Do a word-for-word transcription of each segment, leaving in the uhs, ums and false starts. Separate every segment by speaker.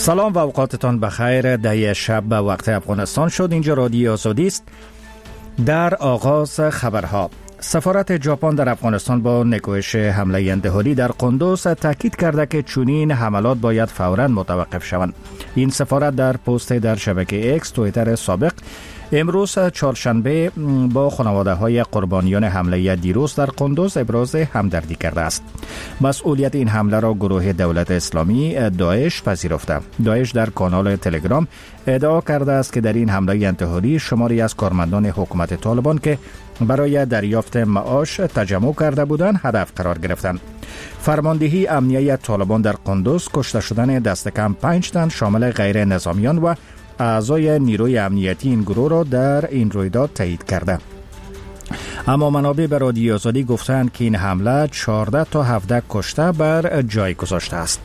Speaker 1: سلام و اوقاتتان بخیر. ده شب به وقت افغانستان شد. اینجا رادیو آزادی است. در آغاز خبرها، سفارت ژاپن در افغانستان با نکوهش حمله انتحاری در قندوز تاکید کرده که چنین حملات باید فوراً متوقف شوند. این سفارت در پست در شبکه اکس توییتر سابق امروز چهارشنبه با خانواده های قربانیان حمله دیروز در قندوز ابراز همدردی کرده است. مسئولیت این حمله را گروه دولت اسلامی داعش پذیرفته. داعش در کانال تلگرام ادعا کرده است که در این حمله انتحاری شماری از کارمندان حکومت طالبان که برای دریافت معاش تجمع کرده بودند هدف قرار گرفتند. فرماندهی امنیه طالبان در قندوز کشته شدن دست کم پنج تن شامل غیر نظامیان و اعضای نیروی امنیتی این گروه را در این رویداد تایید کرده. اما منابع به رادیو آزادی گفتند که این حمله چهارده تا هفده کشته بر جای گذاشته است.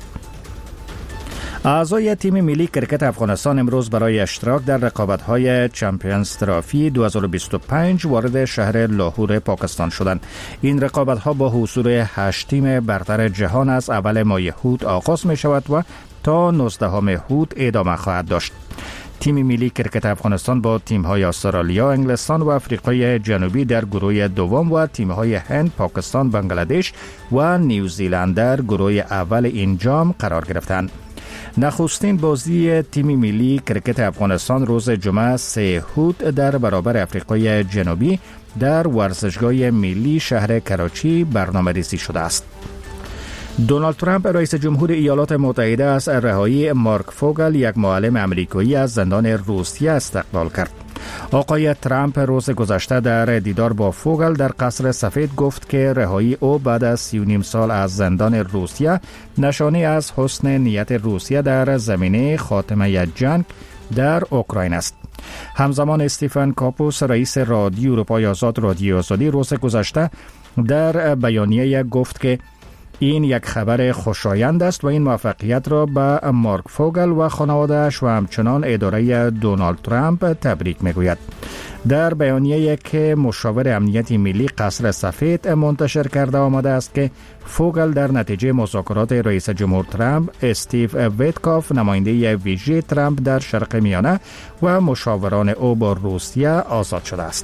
Speaker 1: اعضای تیم ملی کرکت افغانستان امروز برای اشتراک در رقابت‌های چمپیونز ترافی دو هزار و بیست و پنج وارد شهر لاهور پاکستان شدند. این رقابت‌ها با حضور هشت تیم برتر جهان از اول ماه هود آغاز می‌شود و تا نوزدهم هود ادامه خواهد داشت. تیم ملی کرکت افغانستان با تیم‌های استرالیا، انگلستان و آفریقای جنوبی در گروه دوم و تیم‌های هند، پاکستان، بنگلادش و نیوزیلند در گروه اول این جام قرار گرفتند. نخستین بازی تیم ملی کرکت افغانستان روز جمعه سه هود در برابر آفریقای جنوبی در ورزشگاه ملی شهر کراچی برنامه‌ریزی شده است. دونالد ترامپ رئیس جمهور ایالات متحده از رهایی مارک فوگل، یک معلم امریکایی از زندان روسیه، استقبال کرد. آقای ترامپ روز گذشته در دیدار با فوگل در قصر سفید گفت که رهایی او بعد از سی و نیم سال از زندان روسیه نشانه از حسن نیت روسیه در زمینه خاتمه جنگ در اوکراین است. همزمان استیفن کاپوس رئیس رادیو اروپای آزاد رادیو آزادی روز گذشته در بیانیه گفت که این یک خبر خوشایند است و این موفقیت را به مارک فوگل و خانواده‌اش و همچنان اداره دونالد ترامپ تبریک میگوید. در بیانیه‌ای که مشاور امنیت ملی قصر سفید منتشر کرده آمده است که فوگل در نتیجه مذاکرات رئیس جمهور ترامپ، استیو ویتکاف نماینده ویژه ترامپ در شرق میانه و مشاوران او با روسیه آزاد شده است.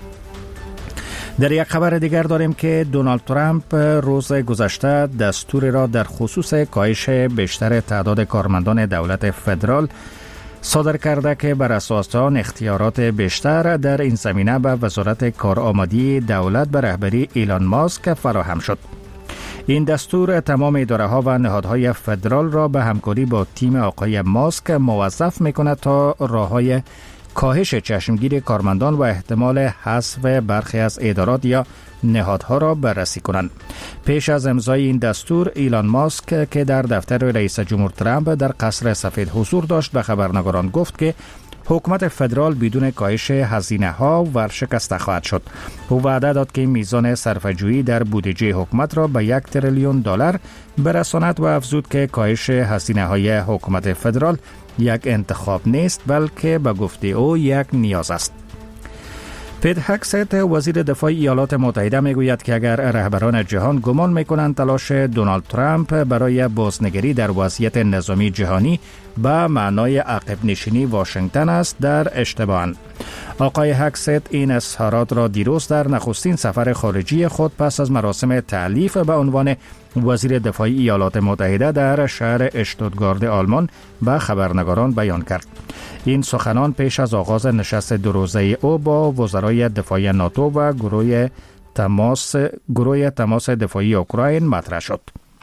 Speaker 1: در یک خبر دیگر داریم که دونالد ترامپ روز گذشته دستوری را در خصوص کاهش بیشتر تعداد کارمندان دولت فدرال صادر کرده که بر اساس آن اختیارات بیشتر در این زمینه به وزارت کارآمدی دولت به رهبری ایلان ماسک فراهم شد. این دستور تمام اداره‌ها و نهادهای فدرال را به همکاری با تیم آقای ماسک موظف می‌کند تا راه‌های کاهش چشمگیر کارمندان و احتمال حذف برخی از ادارات یا نهادها را بررسی کنند. پیش از امضای این دستور، ایلان ماسک که در دفتر رئیس جمهور ترامپ در قصر سفید حضور داشت به خبرنگاران گفت که حکومت فدرال بدون کاهش هزینه‌ها ورشکسته خواهد شد. او وعده داد که میزان صرفه‌جویی در بودجه حکومت را به یک تریلیون دلار برساند و افزود که کاهش هزینه‌های حکومت فدرال یک انتخاب نیست بلکه به گفته او یک نیاز است. پیت هگست وزیر دفاع ایالات متحده میگوید که اگر رهبران جهان گمان میکنند تلاش دونالد ترامپ برای بازنگری در وضعیت نظامی جهانی به معنای عقب نشینی واشنگتن است در اشتباهند. آقای هگست این اظهارات را دیروز در نخستین سفر خارجی خود پس از مراسم تعلیف به عنوان وزیر دفاع ایالات متحده در شهر اشتوتگارت آلمان به خبرنگاران بیان کرد. این سخنان پیش از آغاز نشست دو روزه او با وزرای دفاع ناتو و گروه تماس گروه تماس دفاعی اوکراین مطرح شد.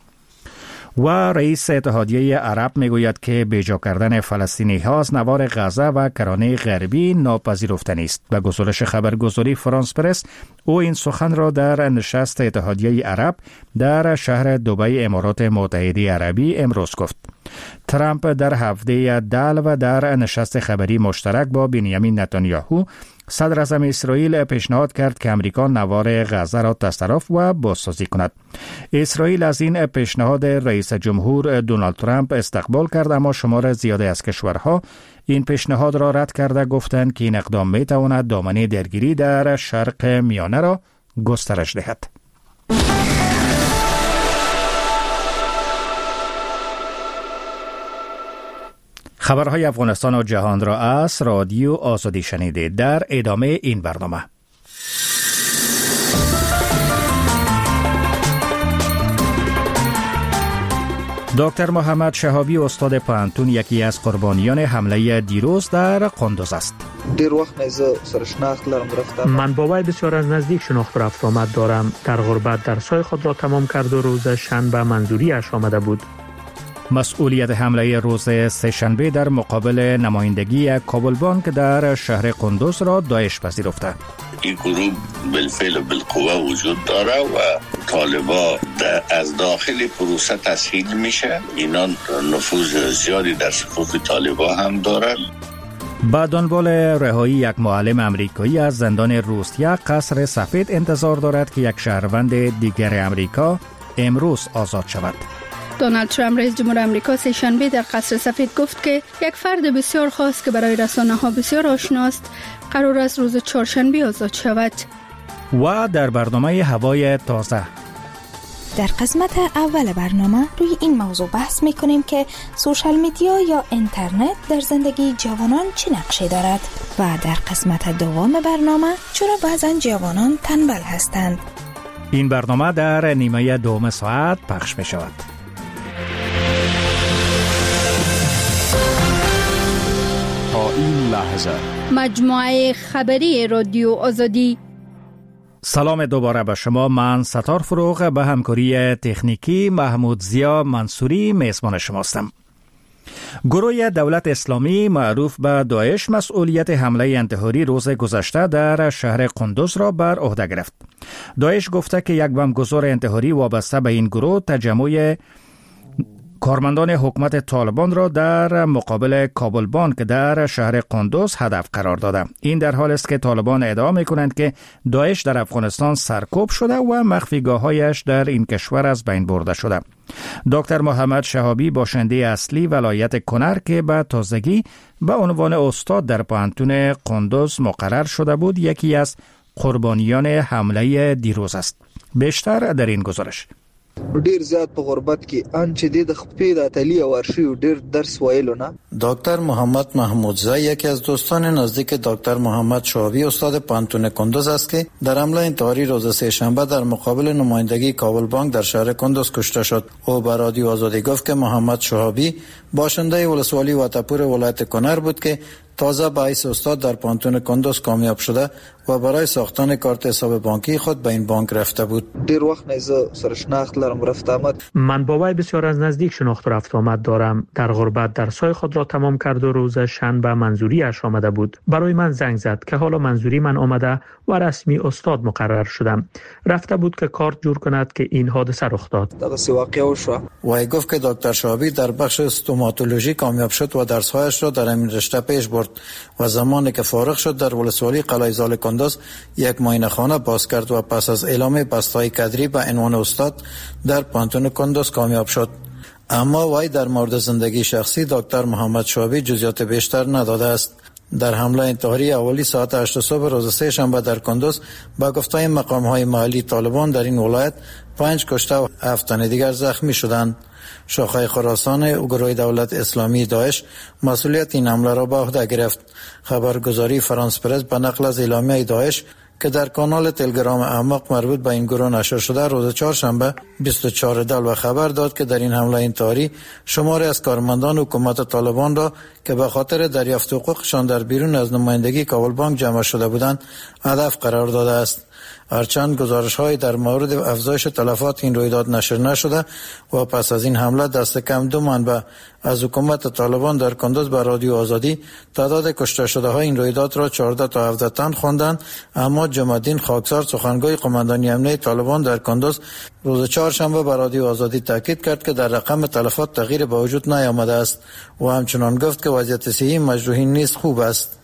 Speaker 1: و رئیس اتحادیه عرب میگوید که بیجا کردن فلسطینی ها از نوار غزه و کرانه غربی ناپذیرفتنی است. به گزارش خبرگزاری فرانس پرس، او این سخن را در نشست اتحادیه عرب در شهر دبی امارات متحده عربی امروز گفت. ترامپ در هفته دل و در نشست خبری مشترک با بنیامین نتانیاهو صدر اعظم اسرائیل پیشنهاد کرد که امریکا نوار غزه را تصرف و بازسازی کند. اسرائیل از این پیشنهاد رئیس جمهور دونالد ترامپ استقبال کرد، اما شمار زیادی از کشورها این پیشنهاد را رد کرده گفتند که این اقدام می تواند دامنه درگیری در شرق میانه را گسترش دهد. خبرهای افغانستان و جهان را از رادیو آزادی شنیدید. در ادامه این برنامه دکتر محمد شهابی استاد پوهنتون یکی از قربانیان حمله دیروز در قندوز است.
Speaker 2: دیر وقت نیزه سرشناخت لرم رفتم.
Speaker 3: من با وی بسیار از نزدیک شناخت رفت آمد دارم. در غربت درسای خود را تمام کرد و روز شنبه منظوری اش آمده بود.
Speaker 1: مسئولیت حمله روز سه‌شنبه در مقابل نمایندگی کابل بانک در شهر قندوز را داعش پذیرفته.
Speaker 4: این گروه بالفعل و بالقوه وجود داره و طالبا از داخل پروسه تسهیل میشه. اینا نفوذ زیادی در صفوف طالبا هم دارن.
Speaker 1: با دنبال رهایی یک معلم امریکایی از زندان روسیه، قصر سفید انتظار دارد که یک شهروند دیگر امریکا امروز آزاد شود.
Speaker 5: دونالد ترامپ رئیس جمهور آمریکا سه‌شنبه در قصر سفید گفت که یک فرد بسیار خاص که برای رسانه‌ها بسیار آشناست قرار است روز چهارشنبه آزاد شود.
Speaker 1: و در برنامه هوای تازه
Speaker 6: در قسمت اول برنامه روی این موضوع بحث می‌کنیم که سوشال میدیا یا اینترنت در زندگی جوانان چه نقشی دارد و در قسمت دوم برنامه چرا بعضن جوانان تنبل هستند.
Speaker 1: این برنامه در نیمه دوم ساعت پخش می شود.
Speaker 7: تا این لحظه
Speaker 5: مجموعه خبری رادیو آزادی.
Speaker 1: سلام دوباره به شما. من ستار فروغ به همکاری تکنیکی محمود زیا منصوری میزبان شماستم. گروه دولت اسلامی معروف به داعش مسئولیت حمله انتحاری روز گذشته در شهر قندوز را بر عهده گرفت. داعش گفته که یک بمبگذار انتحاری وابسته به این گروه تجمع کارمندان حکومت طالبان را در مقابل کابل بانک در شهر قندوز هدف قرار داده. این در حال است که طالبان ادعا می‌کنند که داعش در افغانستان سرکوب شده و مخفیگاه‌هایش در این کشور از بین برده شده. دکتر محمد شهابی باشنده اصلی ولایت کنر که به تازگی به عنوان استاد در پوهنتون قندوز مقرر شده بود، یکی از قربانیان حمله دیروز است. بیشتر در این گزارش.
Speaker 2: ډیر زیات په غربت کې ان چې د خپې د اتلی ورشي ډیر درس وایلو نه.
Speaker 8: دکتر محمد محمودزی یکی از دوستان نزدیک دکتر محمد شهابی استاد پوهنتون قندوز است که در حمله انتحاری روز سه‌شنبه در مقابل نمایندگی کابل بانک در شهر قندوز کشته شد. او به رادیو آزادی گفت که محمد شهابی باشنده ولسوالی واتپور ولایت کنر بود که تازه به حیث استاد در پوهنتون قندوز کامیاب شده و برای ساختن کارت حساب بانکی خود به این بانک رفته بود.
Speaker 2: دیر وقت نیزه سرشناخت لرم رفت آمد.
Speaker 3: من با وی بسیار از نزدیک شناخت رفت آمد دارم. در غربت درسای خود را تمام کرد و روز شنبه منظوری اش آمده بود. برای من زنگ زد که حالا منظوری من آمده و رسمی استاد مقرر شدم. رفته بود که کارت جور کند که این حادثه رخ داد.
Speaker 2: دغه واقعه شو.
Speaker 8: وی گفت که دکتر شهابی در بخش استوماتولوژی کامیاب شد و درسهایش را در این رشته پیش برد و زمانی که فارغ شد در ولسوالی قلعه زال قندوز یک معاینه خانه باز کرد و پس از اعلام بستای کدری به عنوان استاد در پوهنتون قندوز کامیاب شد. اما وی در مورد زندگی شخصی دکتر محمد شهابی جزئیات بیشتر نداده است. در حمله انتحاری اولی ساعت هشت صبح روز سه شنبه در قندوز با گفته مقام‌های محلی طالبان در این ولایت پنج کشته و هفت تن دیگر زخمی شدند. شاخه خراسان گروه دولت اسلامی داعش مسئولیت این حمله را به عهده گرفت. خبرگزاری فرانس پرس به نقل از اعلامیه داعش که در کانال تلگرام اعماق مربوط به این گروه نشر شده روز چهارشنبه بیست و چهار دلو خبر داد که در این حمله انتحاری شماری از کارمندان حکومت طالبان را که به خاطر دریافت حقوقشان در بیرون از نمایندگی کابل بانک جمع شده بودند هدف قرار داده است. هرچند گزارش‌های در مورد افزایش تلفات این رویداد نشر نشده و پس از این حمله دست کم دو منبع از حکومت طالبان در قندوز به رادیو آزادی تعداد کشته شده های این رویداد را چهارده تا هفده تن خواندند. اما جمع‌الدین خاکسار سخنگوی قماندانی امنیه طالبان در قندوز روز چهارشنبه به رادیو آزادی تاکید کرد که در رقم تلفات تغییر به وجود نیامده است و همچنان گفت که وضعیت صحی مجروحین نیز خوب است.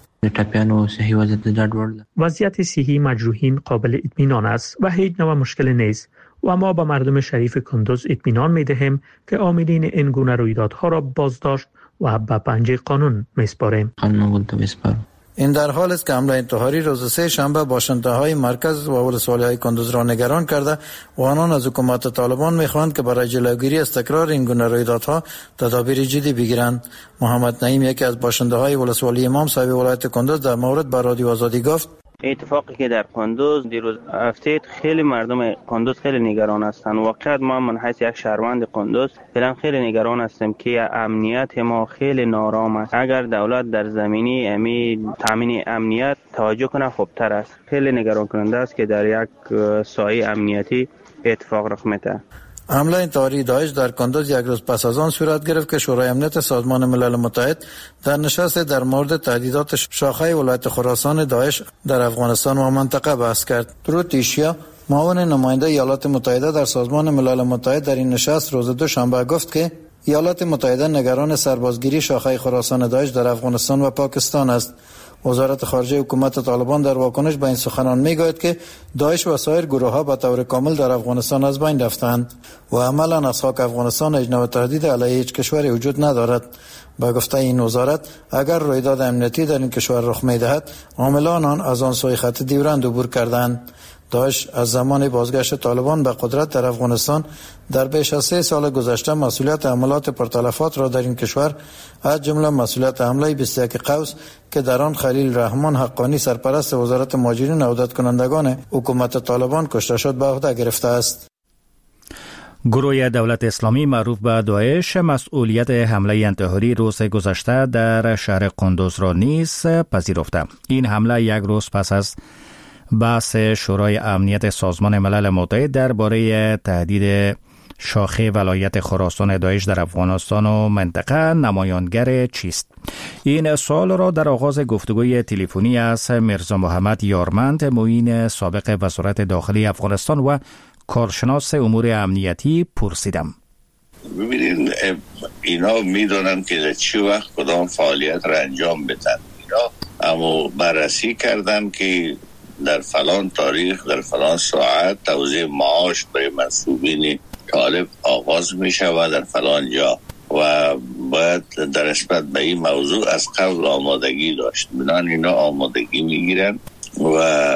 Speaker 3: وضعیت صحی مجروحین قابل اطمینان است و هیچ نوع مشکل نیست و ما به مردم شریف قندوز اطمینان می‌دهیم که عاملین این گونه رویدادها را بازداشت و به پنجه قانون می‌سپاریم.
Speaker 8: این در حال است که حمله انتحاری روز سه شنبه باشنده‌های مرکز و ولسوالی‌های کندوز را نگران کرده و آنان از حکومت طالبان می‌خواهند که برای جلوگیری از تکرار این گونه رویدادها تدابیر جدی بگیرند. محمد نعیم، یکی از باشنده‌های ولسوالی امام صاحب ولایت کندوز، در مورد به رادیو آزادی گفت:
Speaker 9: اتفاقی که در کندوز دیروز افتاد، خیلی مردم کندوز خیلی نگران هستند. واقعا ما من حیث یک شهروند کندوز فعلا خیلی نگران هستیم که امنیت ما خیلی نارام است. اگر دولت در زمینی امی تامین امنیت توجه کنه خوبتر است. خیلی نگران کننده است که در یک سایه امنیتی اتفاق رخ میده.
Speaker 8: حمله انتحاری داعش در کندوز یک روز پس از آن صورت گرفت که شورای امنیت سازمان ملل متحد در نشست در مورد تهدیدات شاخه ولایت خراسان داعش در افغانستان و منطقه بحث کرد. درود ایشیا، معاون نماینده ایالات متحده در سازمان ملل متحد، در این نشست روز دوشنبه گفت که ایالات متحده نگران سربازگیری شاخه خراسان داعش در افغانستان و پاکستان است. وزارت خارجه حکومت طالبان در واکنش به این سخنان میگوید که داعش و سایر گروه‌ها به طور کامل در افغانستان از بین رفتند و عملاً از خاک افغانستان اجنه و تهدید علیه هیچ کشوری وجود ندارد. با گفته این وزارت، اگر رویداد امنیتی در این کشور رخ می‌دهد، عاملان آن از آن سوی خط دیورند عبور کردند. داعش از زمان بازگشت طالبان به قدرت در افغانستان در بیش از سه سال گذشته مسئولیت حملات پرتلفات را در این کشور، از جمله مسئولیت حمله بیست و یک قوس که در آن خلیل رحمان حقانی سرپرست وزارت مهاجرین و عودت کنندگان حکومت طالبان کشته شد، به عهده گرفته است.
Speaker 1: گروه دولت اسلامی معروف به داعش مسئولیت حمله انتحاری روز گذشته در شهر قندوز را نیز پذیرفته. این حمله یک روز پس از بحث شورای امنیت سازمان ملل متحد درباره تهدید شاخه ولایت خراسان داعش در افغانستان و منطقه نمایانگر چیست؟ این سوال را در آغاز گفتگوی تلفنی از میرزا محمد یارمند، معین سابق وزارت داخلی افغانستان و کارشناس امور امنیتی پرسیدم.
Speaker 4: ببینید، اینا میدونن که در چه وقت کدام فعالیت را انجام بدن. اینا اما بررسی کردن که در فلان تاریخ در فلان ساعت توزیع معاش برای منصوبین طالب آغاز می شود در فلان جا و باید در نسبت به این موضوع از قبل آمادگی داشت. بنان اینا آمادگی می گیرن و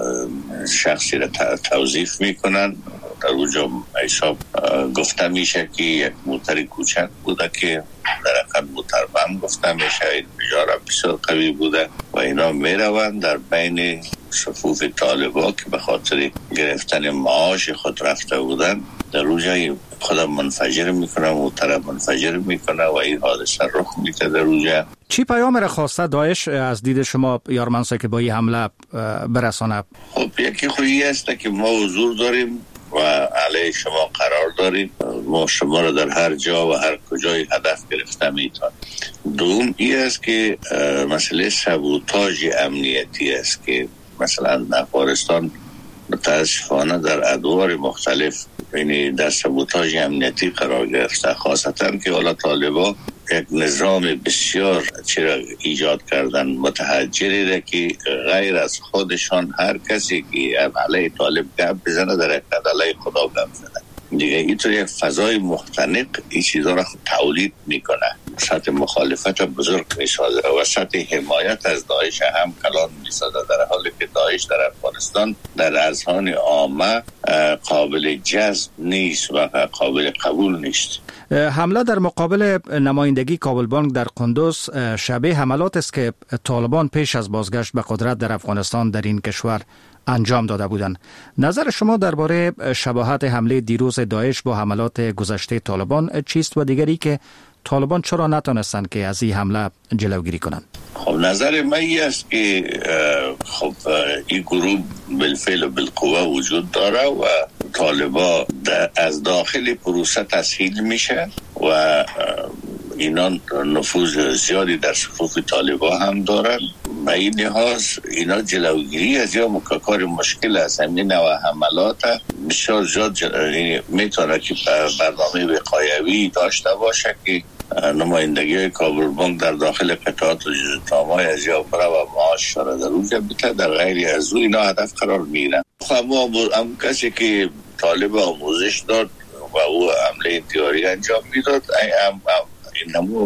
Speaker 4: شخصی را توظیف می کنن. در اونجا حساب گفته میشه که یک موتر کوچک بوده که در اقل موتر بم گفته میشه، این بجاره بسیار قوی بوده و اینا میروند در بین صفوف طالبا که به خاطر گرفتن معاش خود رفته بودن، در اونجا خودم منفجر میکنه، موتر منفجر میکنه و این حادثه رخ میده در اونجا.
Speaker 1: چی پیام را خواسته داعش از دید شما یارمنسا که با این حمله برسانه؟
Speaker 4: خب یکی خویی است که ما حضور داریم و علیه شما قرار داریم، ما شما را در هر جا و هر کجای هدف گرفته میتون. دوم این است که مسئله سابوتاژ امنیتی است که مثلا افغانستان متاسفانه در ادوار مختلف یعنی در سابوتاژ امنیتی قرار گرفته، خاصتا که حالا طالبا یک نظام بسیار چرا ایجاد کردن متحجری ده که غیر از خودشان هر کسی که علیه طالب گپ بزنه در حقیقت علیه خدا گپ زنه دیگه. اینطور یک فضای مختنق این چیزا را تولید میکنه، سطح مخالفت بزرگ میسازه و سطح حمایت از داعش هم کلان میسازه، در حالی که داعش در افغانستان در اذهان عامه قابل جذب نیست و قابل قبول نیست.
Speaker 1: حمله در مقابل نمایندگی کابل بانک در قندوز شبیه حملات است که طالبان پیش از بازگشت به قدرت در افغانستان در این کشور انجام داده بودند. نظر شما درباره شباهت حمله دیروز داعش با حملات گذشته طالبان چیست و دیگری که طالبان چرا نتونستند که از این حمله جلوگیری کنند؟
Speaker 4: خب نظر من این است که خب این گروه بالفعل و بالقوه وجود داره و طالبان از داخل پروسه تسهیل میشه و اینا نفوذ زیادی در صفوف طالبان هم دارن. به این لحاظ اینا جلوگیری از یا مکاکار مشکل است. همین نوع حملات بسیار زیاد جل... میتونه که برنامه وقایوی داشته باشه که نمایندگی کابل بانک در داخل قطعات و جزتامای از یا برا و معاش را در اونجا بته، در غیری از او اینا هدف قرار میگیرن. خب هم کسی که طالب آموزش داد و او عمله انتحاری انجام میداد، این نمو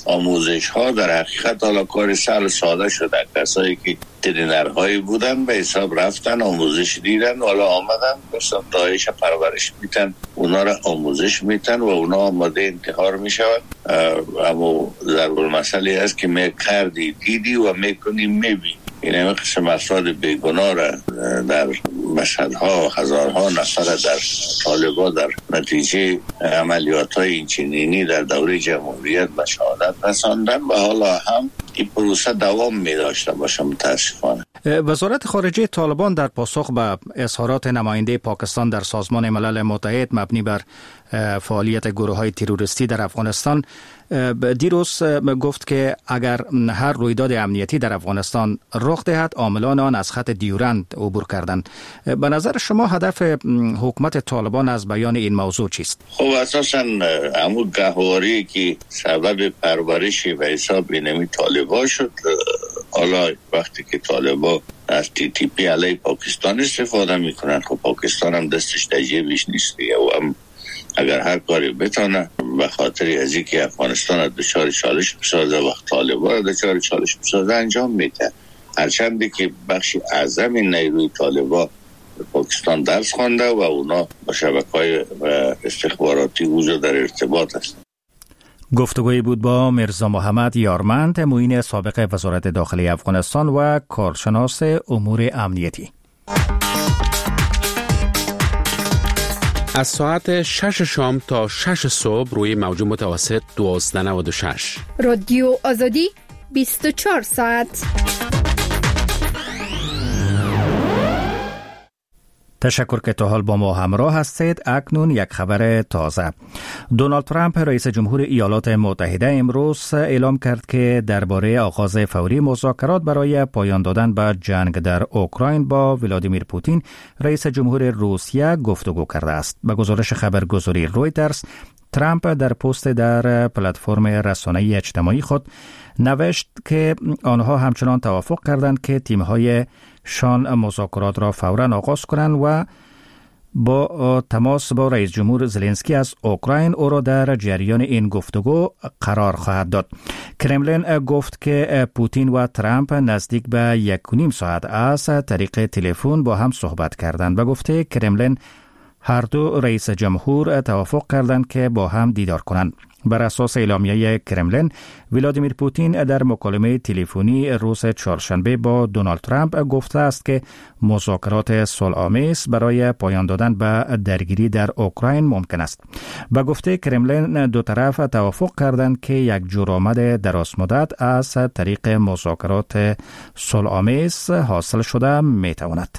Speaker 4: آموزش ها در حقیقت حالا کار سهل ساده شده. کسایی که ترینرهایی بودن به حساب رفتن آموزش دیدن، حالا آمدن مثلا دایش پرورش میتن، اونا را آموزش میتن و اونا آماده انتحار میشوند. اما ضرور مسئله است که می کردی دیدی و میکنی میبینی. این همه قسم افراد بیگناه را در مشهدها هزارها نفر در طالبا در نتیجه عملیات های اینچنینی در دوره جمهوریت به شهادت رساندن و حالا هم این پروسه دوام می داشته باشه متاسفانه.
Speaker 1: وزارت خارجه طالبان در پاسخ به اظهارات نماینده پاکستان در سازمان ملل متحد مبنی بر فعالیت گروه‌های تروریستی در افغانستان دیروز گفت که اگر هر رویداد امنیتی در افغانستان رخ دهد عاملان آن از خط دیورند عبور کردند. به نظر شما هدف حکومت طالبان از بیان این موضوع چیست؟
Speaker 4: خب اساساً همون گهواری که سبب پرورش و حساب اینمی طالبان شد، حالا وقتی که طالبان از تی تی پی علیه پاکستان استفاده میکنن، خب پاکستان هم دستش در جیبش نیست دیگه و هم اگر هر کاری بتونه به خاطر از اینکه افغانستان دچار چالش بسازه و طالبان دچار چالش بسازه انجام میده. هرچندی که بخش اعظم نیروی طالبان پاکستان درس خوانده و اونا با شبکه‌های استخباراتی وجود در ارتباط هستند.
Speaker 1: گفتگویی بود با مرزا محمد یارمند، معین سابق وزارت داخلی افغانستان و کارشناس امور امنیتی.
Speaker 10: از ساعت شش شام تا شش صبح روی موج متوسط دوازده نود و شش.
Speaker 5: رادیو آزادی بیست و چهار ساعت.
Speaker 1: تشکر که تا حال با ما همراه هستید. اکنون یک خبر تازه. دونالد ترامپ رئیس جمهور ایالات متحده امروز اعلام کرد که درباره آغاز فوری مذاکرات برای پایان دادن به جنگ در اوکراین با ولادیمیر پوتین رئیس جمهور روسیه گفتگو کرده است. به گزارش خبرگزاری رویترز، ترامپ در پست در پلتفرم رسانه‌ای اجتماعی خود نوشت که آنها همچنان توافق کردند که تیم‌های شان مذاکرات را فوراً آغاز کنند و با تماس با رئیس جمهور زلنسکی از اوکراین او را در جریان این گفتگو قرار خواهد داد. کرملین گفت که پوتین و ترامپ نزدیک به یک و نیم ساعت از طریق تلفن با هم صحبت کردند. به گفته کرملین هر دو رئیس جمهور توافق کردند که با هم دیدار کنند. بر اساس اعلامیه کرملین، ولادیمیر پوتین در مکالمه تلفنی روز چهارشنبه با دونالد ترامپ گفته است که مذاکرات صلح‌آمیز برای پایان دادن به درگیری در اوکراین ممکن است. به گفته کرملین، دو طرف توافق کردند که یک جورآمد درازمدت از طریق مذاکرات صلح‌آمیز حاصل شده میتواند.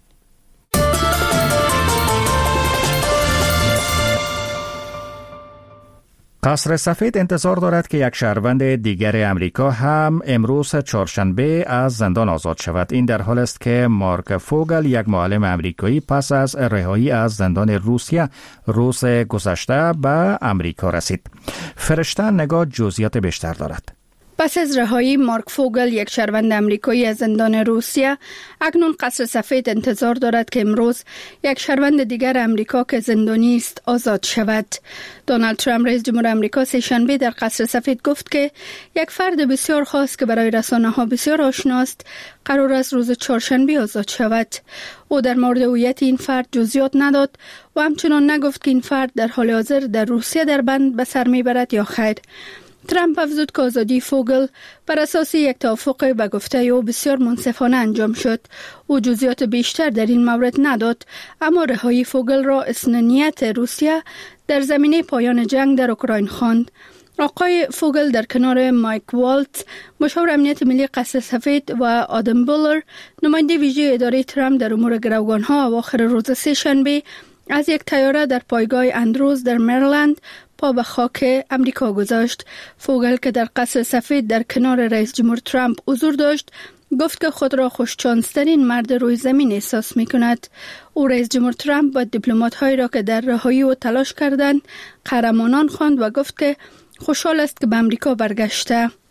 Speaker 1: قصر سفید انتظار دارد که یک شهروند دیگر امریکا هم امروز چهارشنبه از زندان آزاد شود. این در حال است که مارک فوگل، یک معلم امریکایی، پس از رهایی از زندان روسیه روز گذشته به امریکا رسید. فرشته نگاه جزئیات بیشتر دارد.
Speaker 5: پس از رهایی مارک فوگل، یک شهروند امریکایی از زندان روسیه، اکنون قصر سفید انتظار دارد که امروز یک شهروند دیگر امریکا که زندانی است آزاد شود. دونالد ترامپ رئیس جمهور امریکا سه‌شنبه در قصر سفید گفت که یک فرد بسیار خاص که برای رسانه‌ها بسیار آشناست قرار است روز چهارشنبه آزاد شود. او در مورد هویت این فرد جزئیات نداد و همچنان نگفت که این فرد در حال حاضر در روسیه در بند به سر میبرد یا خیر. ترامپ افزود که آزادی فوگل بر اساس یک توافق به گفته او بسیار منصفانه انجام شد. او جزئیات بیشتر در این مورد نداد، اما رهایی فوگل را اصلاحیت روسیه در زمینه پایان جنگ در اوکراین خواند. آقای فوگل در کنار مایک والتز، مشاور امنیت ملی قصر سفید، و آدم بولر، نماینده ویژه اداره ترامپ در امور گروگانها، اواخر روز سه‌شنبه از یک طیاره در پایگاه اندروز در مریلند پا به خاک امریکا گذاشت. فوگل که در قصر سفید در کنار رئیس جمهور ترامپ حضور داشت، گفت که خود را خوششانسترین مرد روی زمین احساس می کند. او رئیس جمهور ترامپ با دیپلمات هایی را که در رهایی او تلاش کردند قهرمانان خواند و گفت که خوشحال است که به امریکا برگشته.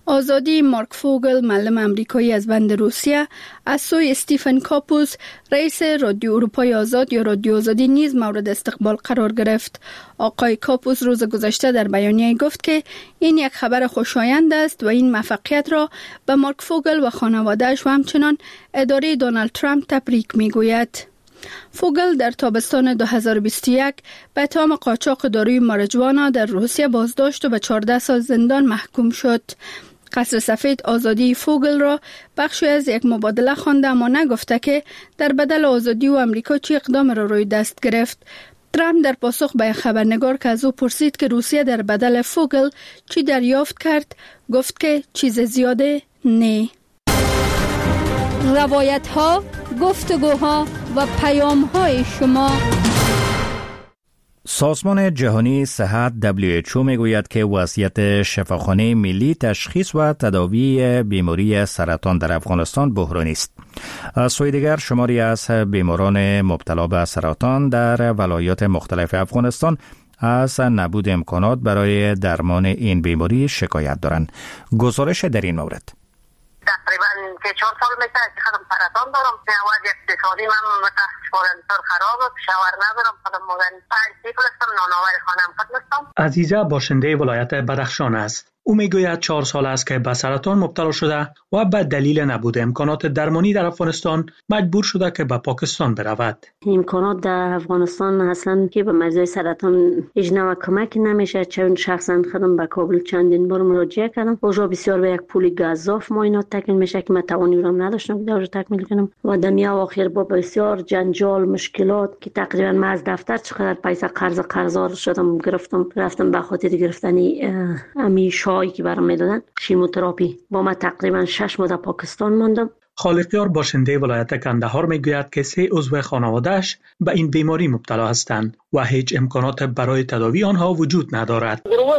Speaker 5: آزادی مارک فوگل معلم امریکایی از بند روسیه از سوی استیفن کاپوس رئیس رادیو اروپای آزاد یا رادیو آزادی نیز مورد استقبال قرار گرفت. آقای کاپوس روز گذشته در بیانیه گفت که این یک خبر خوشایند است و این موفقیت را به مارک فوگل و خانواده‌اش و همچنان اداره دونالد ترامپ تبریک میگوید. فوگل در تابستان دو هزار و بیست و یک به اتهام قاچاق داروی ماریجوانا در روسیه بازداشت و به چهارده سال زندان محکوم شد. قصر سفید آزادی فوگل را بخشی از یک مبادله خوانده اما نگفته که در بدل آزادی و امریکا چه اقدام را روی دست گرفت. ترامپ در پاسخ به خبرنگار که از او پرسید که روسیه در بدل فوگل چی دریافت کرد گفت که چیز زیاده نه. روایت ها، گفتگوها و پیام های شما.
Speaker 1: سازمان جهانی صحت دبلیو اچ او میگوید که وضعیت شفاخانه ملی تشخیص و تداوی بیماری سرطان در افغانستان بحرانی است. از سوی دیگر شماری از بیماران مبتلا به سرطان در ولایات مختلف افغانستان از نبود امکانات برای درمان این بیماری شکایت دارند. گزارش در این مورد
Speaker 11: تقریبا که چهار سال میشه که خودم سرطان دارم، وضع اقتصادی من متاسفانه بسیار خراب است، شوهر ندارم، خودم مادر پنج طفل هستم، نانآور خانم خود هستم.
Speaker 3: عزیزه باشنده ولایت بدخشان است. او میگوید چهار سال است که به سرطان مبتلا شده و به دلیل نبود امکانات درمانی در افغانستان مجبور شده که به پاکستان برود.
Speaker 12: امکانات در افغانستان اصلا که به مریضای سرطان هیچ نوع کمک نمیشه، چون شخصا خودم به کابل چندین بار مراجعه کردم. اونجا بسیار به یک پول گزاف معاینات تکمیل میشه که من توانی اونم نداشتم که اونجا تکمیل کنم و دنیا آخر با بسیار جنجال مشکلات که تقریبا من از دفتر چقدر پیسه قرض قرضدار شدم گرفتم رفتم به خاطر گرفتنی امی هایی که برام میدادن شیموتراپی. با ما تقریبا شش ماه در پاکستان ماندم.
Speaker 3: خالقیار باشنده ولایت کندهار میگوید که سه عضو خانواده‌اش به این بیماری مبتلا هستند و هیچ امکانات برای تداوی آنها وجود ندارد.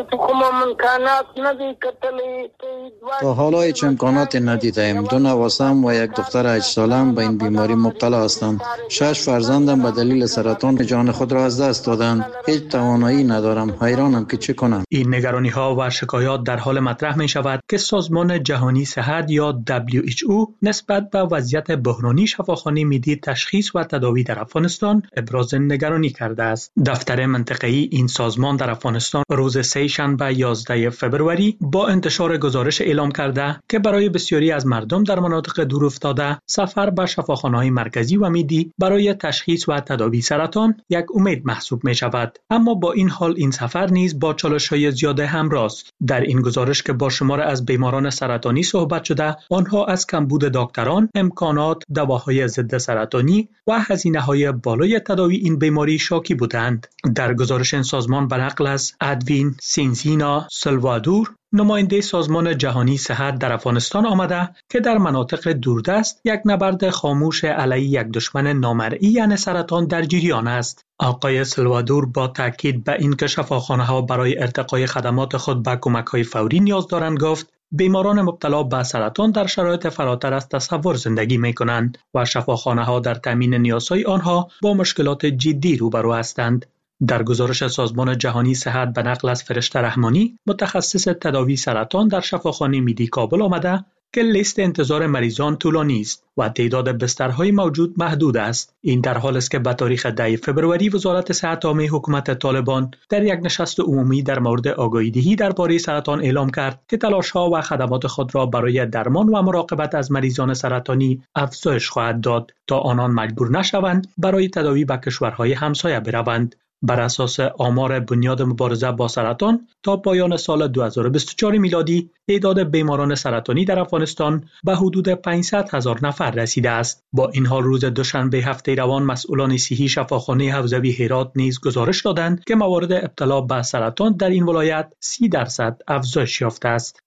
Speaker 8: تا حالا هیچ امکانات ندیدیم. دو نواسم و یک دختر هشت سالم به این بیماری مبتلا هستند. شش فرزندم به دلیل سرطان جان خود را از دست دادند. هیچ توانایی ندارم. حیرانم که چه کنم.
Speaker 3: این نگرانی‌ها و شکایات در حال مطرح می شود که سازمان جهانی صحت یا دبلیو اچ او نسبت به وضعیت بحرانی شفاخانه ملی تشخیص و تداوی در افغانستان ابراز نگرانی کرده است. دفتر منطقه‌ای این سازمان در افغانستان روز سه شنبه یازده فوریه با انتشار گزارش اعلام کرده که برای بسیاری از مردم در مناطق دورافتاده سفر به شفاخانه‌های مرکزی و ملی برای تشخیص و تداوی سرطان یک امید محسوب می شود. اما با این حال این سفر نیز با چالش‌های زیاد همراه است. در این گزارش که با شمار از بیماران سرطانی صحبت شده، آنها از کمبود دکتران، امکانات، دواهای ضد سرطانی و هزینه‌های بالای تداوی این بیماری شاکی بودند. در گزارش این سازمان به نقل از ادوین سینسینا سلوادور نماینده سازمان جهانی صحت در افغانستان آمده که در مناطق دوردست یک نبرد خاموش علیه یک دشمن نامرئی یعنی سرطان در جریان است. آقای سلوادور با تاکید به اینکه شفاخانه‌ها برای ارتقای خدمات خود به کمک‌های فوری نیاز دارند گفت بیماران مبتلا به سرطان در شرایط فراتر از تصور زندگی می‌کنند و شفاخانه‌ها در تامین نیازهای آنها با مشکلات جدی روبرو هستند. در گزارش سازمان جهانی صحت به نقل از فرشته رحمانی متخصص تداوی سرطان در شفاخانه ملی کابل آمده که لیست انتظار مریضان طولانی است و تعداد بسترهای موجود محدود است. این در حالی است که به تاریخ ده فوریه وزارت صحت عامه حکومت طالبان در یک نشست عمومی در مورد آگاهی دهی درباره سرطان اعلام کرد که تلاش‌ها و خدمات خود را برای درمان و مراقبت از مریضان سرطانی افزایش خواهد داد تا آنان مجبور نشوند برای تداوی به کشورهای همسایه بروند. بر اساس آمار بنیاد مبارزه با سرطان تا پایان سال دو هزار و بیست و چهار میلادی تعداد بیماران سرطانی در افغانستان به حدود پانصد هزار نفر رسیده است. با این حال روز دوشنبه هفته روان مسئولان صحی شفاخانه حوزوی هرات نیز گزارش دادند که موارد ابتلا به سرطان در این ولایت سی درصد افزایش یافته است.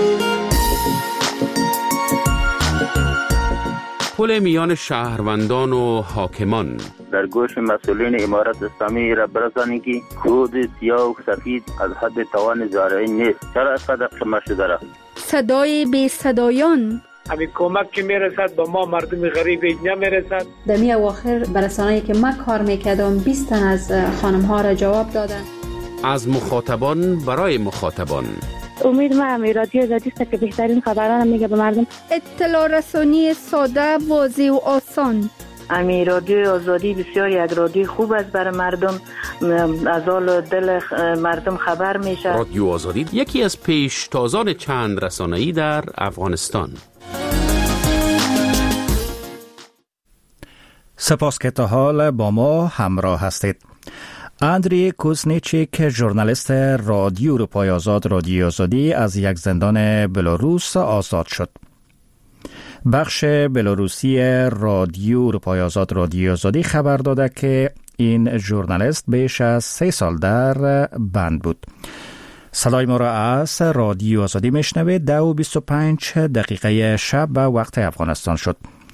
Speaker 10: پل میان شهروندان و حاکمان
Speaker 9: در گوش مسئولین امارت اسلامی را برسانید که کود سیاه و سفید از حد توان زارعی نیست. چرا از قدر قمه شده را؟
Speaker 5: صدای بی صدایان
Speaker 13: همین کمک که میرسد به ما مردم غریب نمیرسد.
Speaker 14: در می اواخر برسانه‌ای که من کار میکردم بیست تن از خانم ها را جواب دادن.
Speaker 10: از مخاطبان برای مخاطبان
Speaker 15: امید ما هم رادیو آزادی است که بهترین خبران میگه به مردم.
Speaker 5: اطلاع رسانی ساده، واضح و آسان.
Speaker 16: امی رادیو آزادی بسیار یک رادیو خوب است برای مردم، از حال دل مردم خبر میشه.
Speaker 10: رادیو آزادی یکی از پیشتازان چند رسانه‌ای در افغانستان.
Speaker 1: سپاس که تا حال با ما همراه هستید. اندری کوزنیچیک، ژورنالیست رادیو اروپای آزاد رادیو آزادی، از یک زندان بلاروس آزاد شد. بخش بلاروسی رادیو اروپای آزاد رادیو آزادی خبر داده که این ژورنالیست بیش از سه سال در بند بود. صدای ما را از رادیو آزادی میشنوید. ده و بیست و پنج دقیقه شب به وقت افغانستان شد.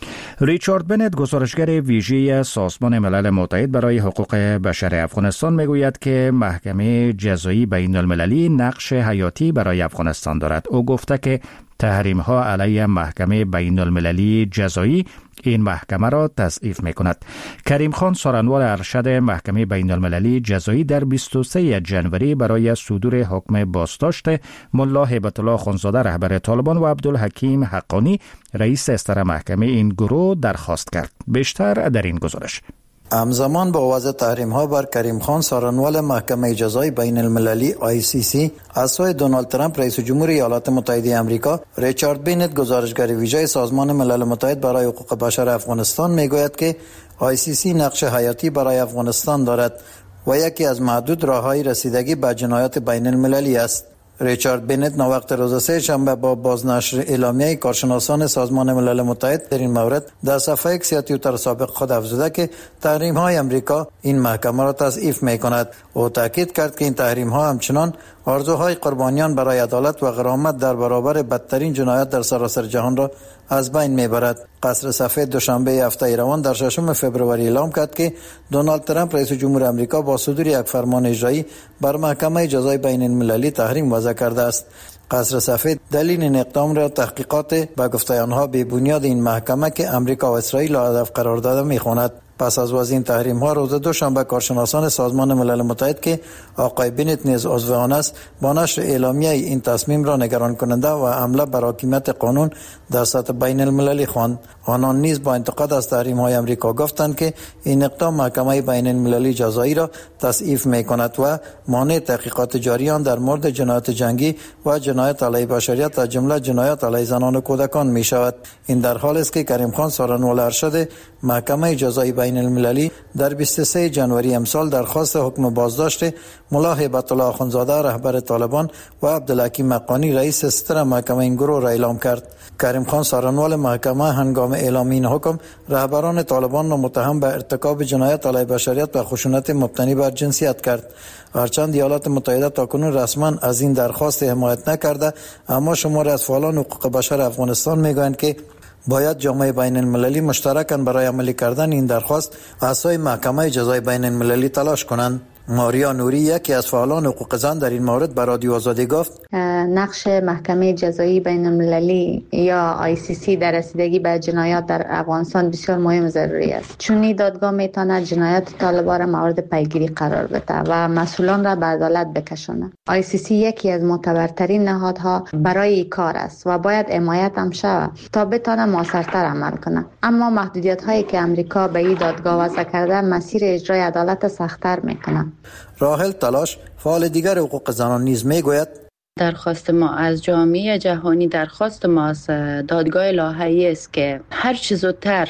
Speaker 1: ریچارد بنت، گزارشگر ویژه سازمان ملل متحد برای حقوق بشر افغانستان، میگوید که محکمه جزایی بین المللی نقش حیاتی برای افغانستان دارد. او گفته که تحریم ها علیه محکمه بین المللی جزایی این محکمه را تضعیف می کند. کریم خان، سارنوال ارشد محکمه بین المللی جزایی، در بیست و سوم جنوری برای صدور حکم بازداشت ملا هیبت الله خانزاده رهبر طالبان و عبدالحکیم حقانی رئیس استر محکمه این گروه درخواست کرد. بیشتر در این گزارش.
Speaker 8: همزمان با وضع تحریم ها بر کریم خان، سارنوال محکمه جزای بین المللی آی سی سی، از سوی دونالد ترامپ رئیس جمهور ایالات متحده آمریکا، ریچارد بنت، گزارشگر ویژه سازمان ملل متحد برای حقوق بشر افغانستان، میگوید که آی سی سی نقش حیاتی برای افغانستان دارد و یکی از معدود راههای رسیدگی به جنایات بین المللی است. ریچارد بنت ناوقت روز سه شنبه با بازنشر اعلامیه کارشناسان سازمان ملل متحد در این مورد در صفحه اکس توییتر سابق خود افزوده که تحریم های امریکا این محکمه را تضعیف می کند. او تاکید کرد که این تحریم ها همچنان آرزوهای قربانیان برای عدالت و غرامت در برابر بدترین جنایات در سراسر جهان را از بین میبرد. قصر سفید دوشنبه هفته روان در ششم فوریه اعلام کرد که دونالد ترامپ رئیس جمهور آمریکا با صدور یک فرمان اجرایی بر محکمه جزای بین المللی تحریم وضع کرده است. قصر سفید دلیل این اقدام را تحقیقات به گفته آنها بی بنیاد این محکمه که امریکا و اسرائیل را هدف قرار داده میخواند. پس از وضع این تحریم ها، روز دوشنبه کارشناسان سازمان ملل متحد که آقای بنت نیز عضو آن است، با نشر اعلامیه این تصمیم را نگران کننده و حمله بر حاکمیت قانون در سطح بین المللی خواند. آنان نیز با انتقاد از تحریم های امریکا گفتند که این اقدام محکمه بین المللی جزایی را تضعیف می کند و مانع تحقیقات جاریان در مورد جنایات جنگی و جنایات علیه بشریت از جمله جنایات علیه زنان و کودکان می شود. این در حالی است که کریم خان، سارنوال ارشد محکمه جزایی بین المللی، در بیست و سوم جنوری امسال درخواست حکم بازداشت ملا هیبت الله خانزاده رهبر طالبان و عبدالحکیم حقانی رئیس استر محکمه این گروه را اعلام کرد. کریم خان، سارنوال محکمه، هنگام اعلام این حکم رهبران طالبان را متهم به ارتکاب جنایت علیه بشریت و خشونت مبتنی بر جنسیت کرد. هرچند ایالات متحده تاکنون رسما از این درخواست حمایت نکرده، اما شماری از فعالان حقوق بشر افغانستان میگویند که باید جامعه بین المللی مشترکاً برای عملی کردن این درخواست از سوی محکمه جزای بین المللی تلاش کنند. ماریا نوری، یکی از فعالان حقوق زن، در این مورد به رادیو آزادی گفت
Speaker 14: نقش محکمه جزایی بین المللی یا آی سی سی در رسیدگی به جنایات در افغانستان بسیار مهم و ضروری است، چون این دادگاه میتواند جنایات طالبان را مورد پیگیری قرار بده و مسئولان را به عدالت بکشاند. آی سی سی یکی از معتبرترین نهادها برای این کار است و باید حمایت هم شود تا بتواند موثرتر عمل کنه. اما محدودیت هایی که امریکا به این دادگاه وضع کرده مسیر اجرای عدالت سخت‌تر میکنه.
Speaker 8: راهل تلاش، فعال دیگر حقوق زنان، نیز میگوید
Speaker 17: درخواست ما از جامعه جهانی، درخواست ما از دادگاه لاهایی است که هر چه زودتر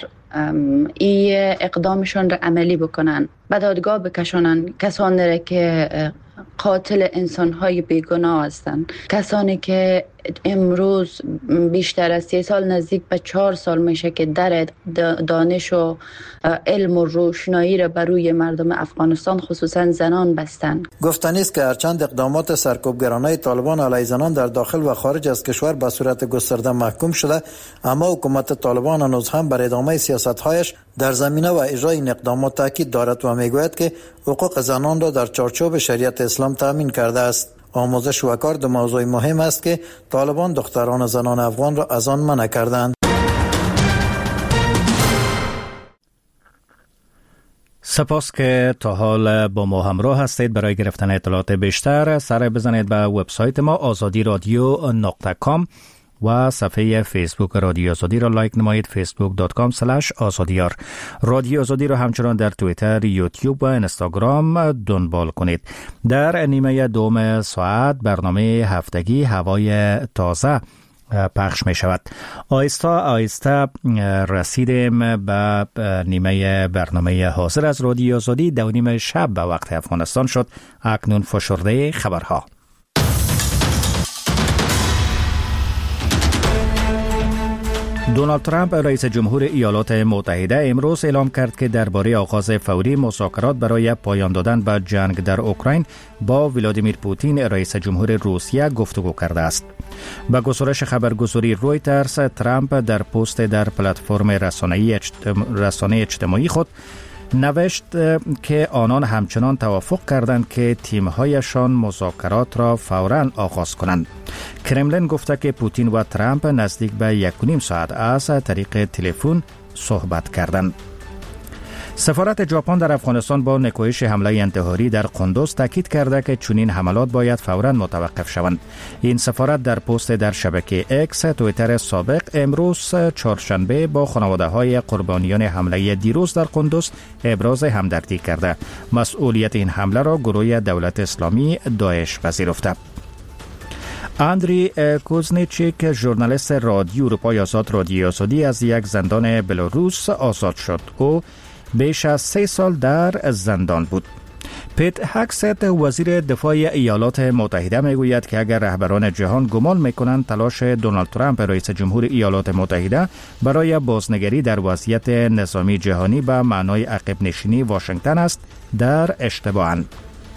Speaker 17: این اقدامشون را عملی بکنن، به دادگاه بکشونن کسانی را که قاتل انسان‌های بیگناه هستند، کسانی که امروز بیشتر از سه سال نزدیک به چهار سال میشه که در دانش و علم و روشنایی را بر روی مردم افغانستان خصوصا زنان بستن.
Speaker 8: گفتنی است که هرچند اقدامات سرکوبگرانه طالبان علیه زنان در داخل و خارج از کشور به صورت گسترده محکوم شده، اما حکومت طالبان هنوز هم بر ادامه سیاست‌هایش در زمینه و اجرای این اقدامات تاکید دارد و میگوید که حقوق زنان را در چارچوب شریعت اسلام تامین کرده است. آموزش و کار دو موضوع مهم است که طالبان دختران و زنان افغان را از آن منع کردند.
Speaker 1: سپاس که تا حال با ما همراه هستید. برای گرفتن اطلاعات بیشتر سر بزنید به وبسایت ما آزادی رادیو نقطه کام و صفحه فیسبوک رادیو آزادی را لایک نمایید، فیسبوک دات کام اسلش آزادیار. رادیو آزادی را همچنان در توییتر، یوتیوب و اینستاگرام دنبال کنید. در نیمه دوم ساعت برنامه هفتگی هوای تازه پخش می شود. آیسته آیسته رسیدیم به نیمه برنامه حاضر از رادیو آزادی. دو نیم شب به وقت افغانستان شد. اکنون فشرده خبرها. دونالد ترامپ رئیس جمهور ایالات متحده امروز اعلام کرد که درباره آغاز فوری مذاکرات برای پایان دادن به جنگ در اوکراین با ولادیمیر پوتین رئیس جمهور روسیه گفتگو کرده است. با گزارش خبرگزاری رویترز، ترامپ در پست در پلتفرم رسانه‌ای رسانه اجتماعی خود نوشت که آنان همچنان توافق کردند که تیم‌هایشان مذاکرات را فوراً آغاز کنند. کرملین گفته که پوتین و ترامپ نزدیک به یک و نیم ساعت از طریق تلفن صحبت کردند. سفارت ژاپن در افغانستان با نکوهش حمله انتحاری در قندوز تاکید کرده که چنین حملات باید فوراً متوقف شوند. این سفارت در پست در شبکه اکس توییتر سابق امروز چهارشنبه با خانواده‌های قربانیان حمله دیروز در قندوز ابراز همدردی کرده. مسئولیت این حمله را گروه دولت اسلامی داعش پذیرفته. اندری کوزنیچیک، ژورنالیست رادیو اروپای آزاد رادیو آزادی، از یک زندان بلاروس آزاد شد. او بیش از سه سال در زندان بود. پیت هکست، وزیر دفاع ایالات متحده، میگوید که اگر رهبران جهان گمان میکنند تلاش دونالد ترامپ رئیس جمهور ایالات متحده برای بازنگری در وضعیت نظامی جهانی به معنای عقب نشینی واشنگتن است، در اشتباهند.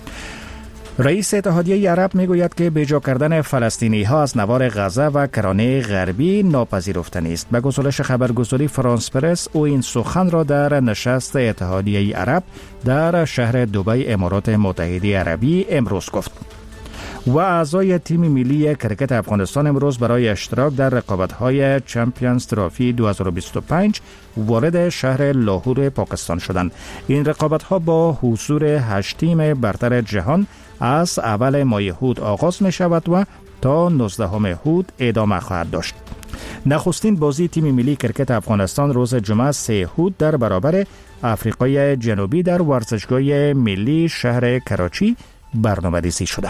Speaker 1: رئیس اتحادیه عرب میگوید که بیجا کردن فلسطینی ها از نوار غزه و کرانه غربی ناپذیرفتنی است. به گزارش خبرگزاری فرانس پرس، او این سخن را در نشست اتحادیه عرب در شهر دبی امارات متحده عربی امروز گفت. و اعضای تیم ملی کرکت افغانستان امروز برای اشتراک در رقابت‌های چمپیونز ترافی دو هزار و بیست و پنج وارد شهر لاهور پاکستان شدند. این رقابت‌ها با حضور هشت تیم برتر جهان از اول ماه هود آغاز می شود و تا نوزدهم هود ادامه خواهد داشت. نخستین بازی تیم ملی کرکت افغانستان روز جمعه سه هود در برابر آفریقای جنوبی در ورزشگاه ملی شهر کراچی برنامه‌ریزی شده.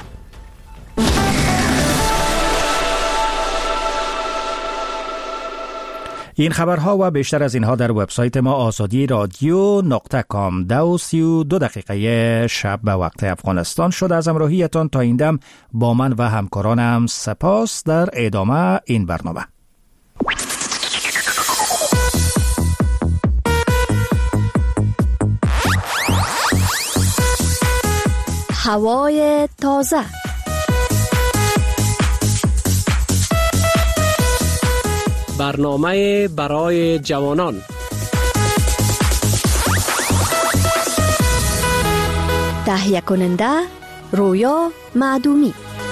Speaker 1: این خبرها و بیشتر از اینها در وبسایت ما آزادی رادیو نقطه کام. دو سی و دو دقیقه شب به وقت افغانستان شد. از همراهیتان تا این دم با من و همکارانم سپاس. در ادامه این برنامه
Speaker 18: هوای تازه.
Speaker 19: برنامه برای جوانان.
Speaker 18: تهیه کننده رویا معدومی.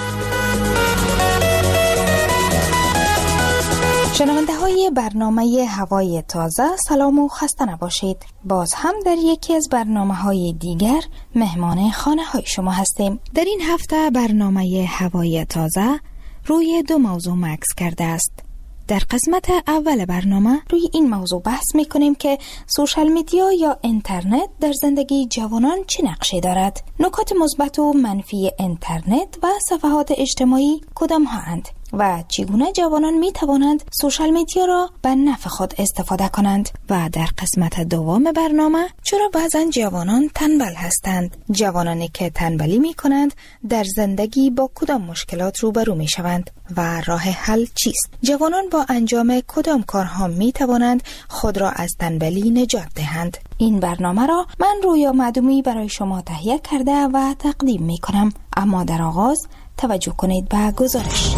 Speaker 6: شنونده های برنامه هوای تازه، سلام و خسته نباشید. باز هم در یکی از برنامه های دیگر مهمان خانه های شما هستیم. در این هفته برنامه هوای تازه روی دو موضوع مکس کرده است. در قسمت اول برنامه روی این موضوع بحث میکنیم که سوشال میدیا یا اینترنت در زندگی جوانان چه نقشی دارد. نکات مثبت و منفی اینترنت و صفحات اجتماعی کدام ها اند و چگونه جوانان می توانند سوشال میدیا را به نفع خود استفاده کنند. و در قسمت دوم برنامه چرا بعضا جوانان تنبل هستند، جوانانی که تنبلی می کنند در زندگی با کدام مشکلات روبرو می شوند و راه حل چیست، جوانان با انجام کدام کارها می توانند خود را از تنبلی نجات دهند. این برنامه را من رویا معدومی برای شما تهیه کرده و تقدیم می کنم. اما در آغاز توجه کنید به گزارش.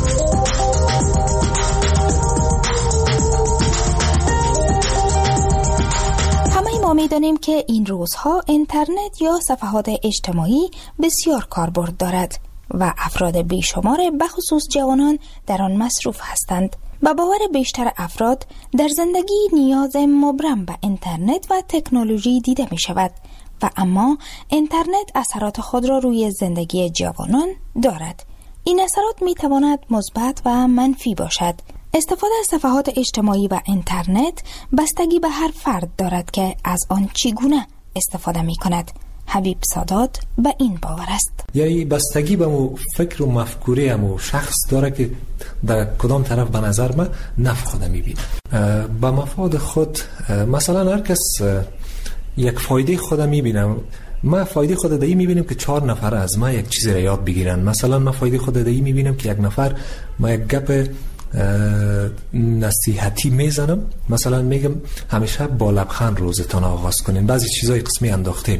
Speaker 6: همه ما می‌دانیم که این روزها اینترنت یا صفحات اجتماعی بسیار کاربرد دارد و افراد بیشمار بخصوص جوانان در آن مصروف هستند. با باور بیشتر افراد در زندگی نیاز مبرم به اینترنت و تکنولوژی دیده می شود و اما اینترنت اثرات خود را روی زندگی جوانان دارد. این اثرات می تواند مثبت و منفی باشد. استفاده از صفحات اجتماعی و اینترنت بستگی به هر فرد دارد که از آن چگونه استفاده می کند. حبیب سادات به این باور است.
Speaker 20: یعنی بستگی به مو فکر و مفکوره مو شخص داره که در کدام طرف به نظر من نفع خود میبینه. به مفاد خود مثلا هر کس یک فایده خود میبینه. ما فایده خود دایی میبینیم که چهار نفر از ما یک چیزی را یاد بگیرن. مثلا ما فایده خود دایی میبینیم که یک نفر ما یک گپ نصیحتی میزنم، مثلا میگم همیشه با لبخند روزتان آغاز کنین، بعضی چیزای قسمی انداختیم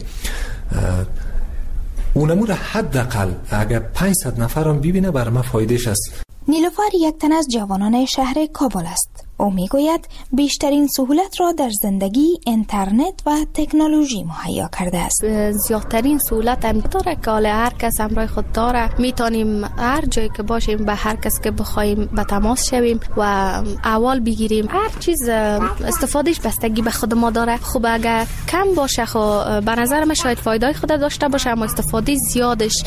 Speaker 20: اونمو را حداقل اگر پانصد نفر هم ببینه بر ما فایدهش است.
Speaker 6: نیلوفر یک تن از جوانان شهر کابل است. او میگوید بیشترین سهولت را در زندگی اینترنت و تکنولوژی مهیا کرده است.
Speaker 21: زیادترین سهولت هم داره که حالا هر کس همراه خود داره، میتونیم هر جایی که باشیم به هر کس که بخوایم به تماس شویم و احوال بگیریم. هر چیز استفادهش بستگی به خود ما داره. خوب اگر کم باشه خب به نظر من شاید فایده خود داشته باشه، اما استفاده زیادش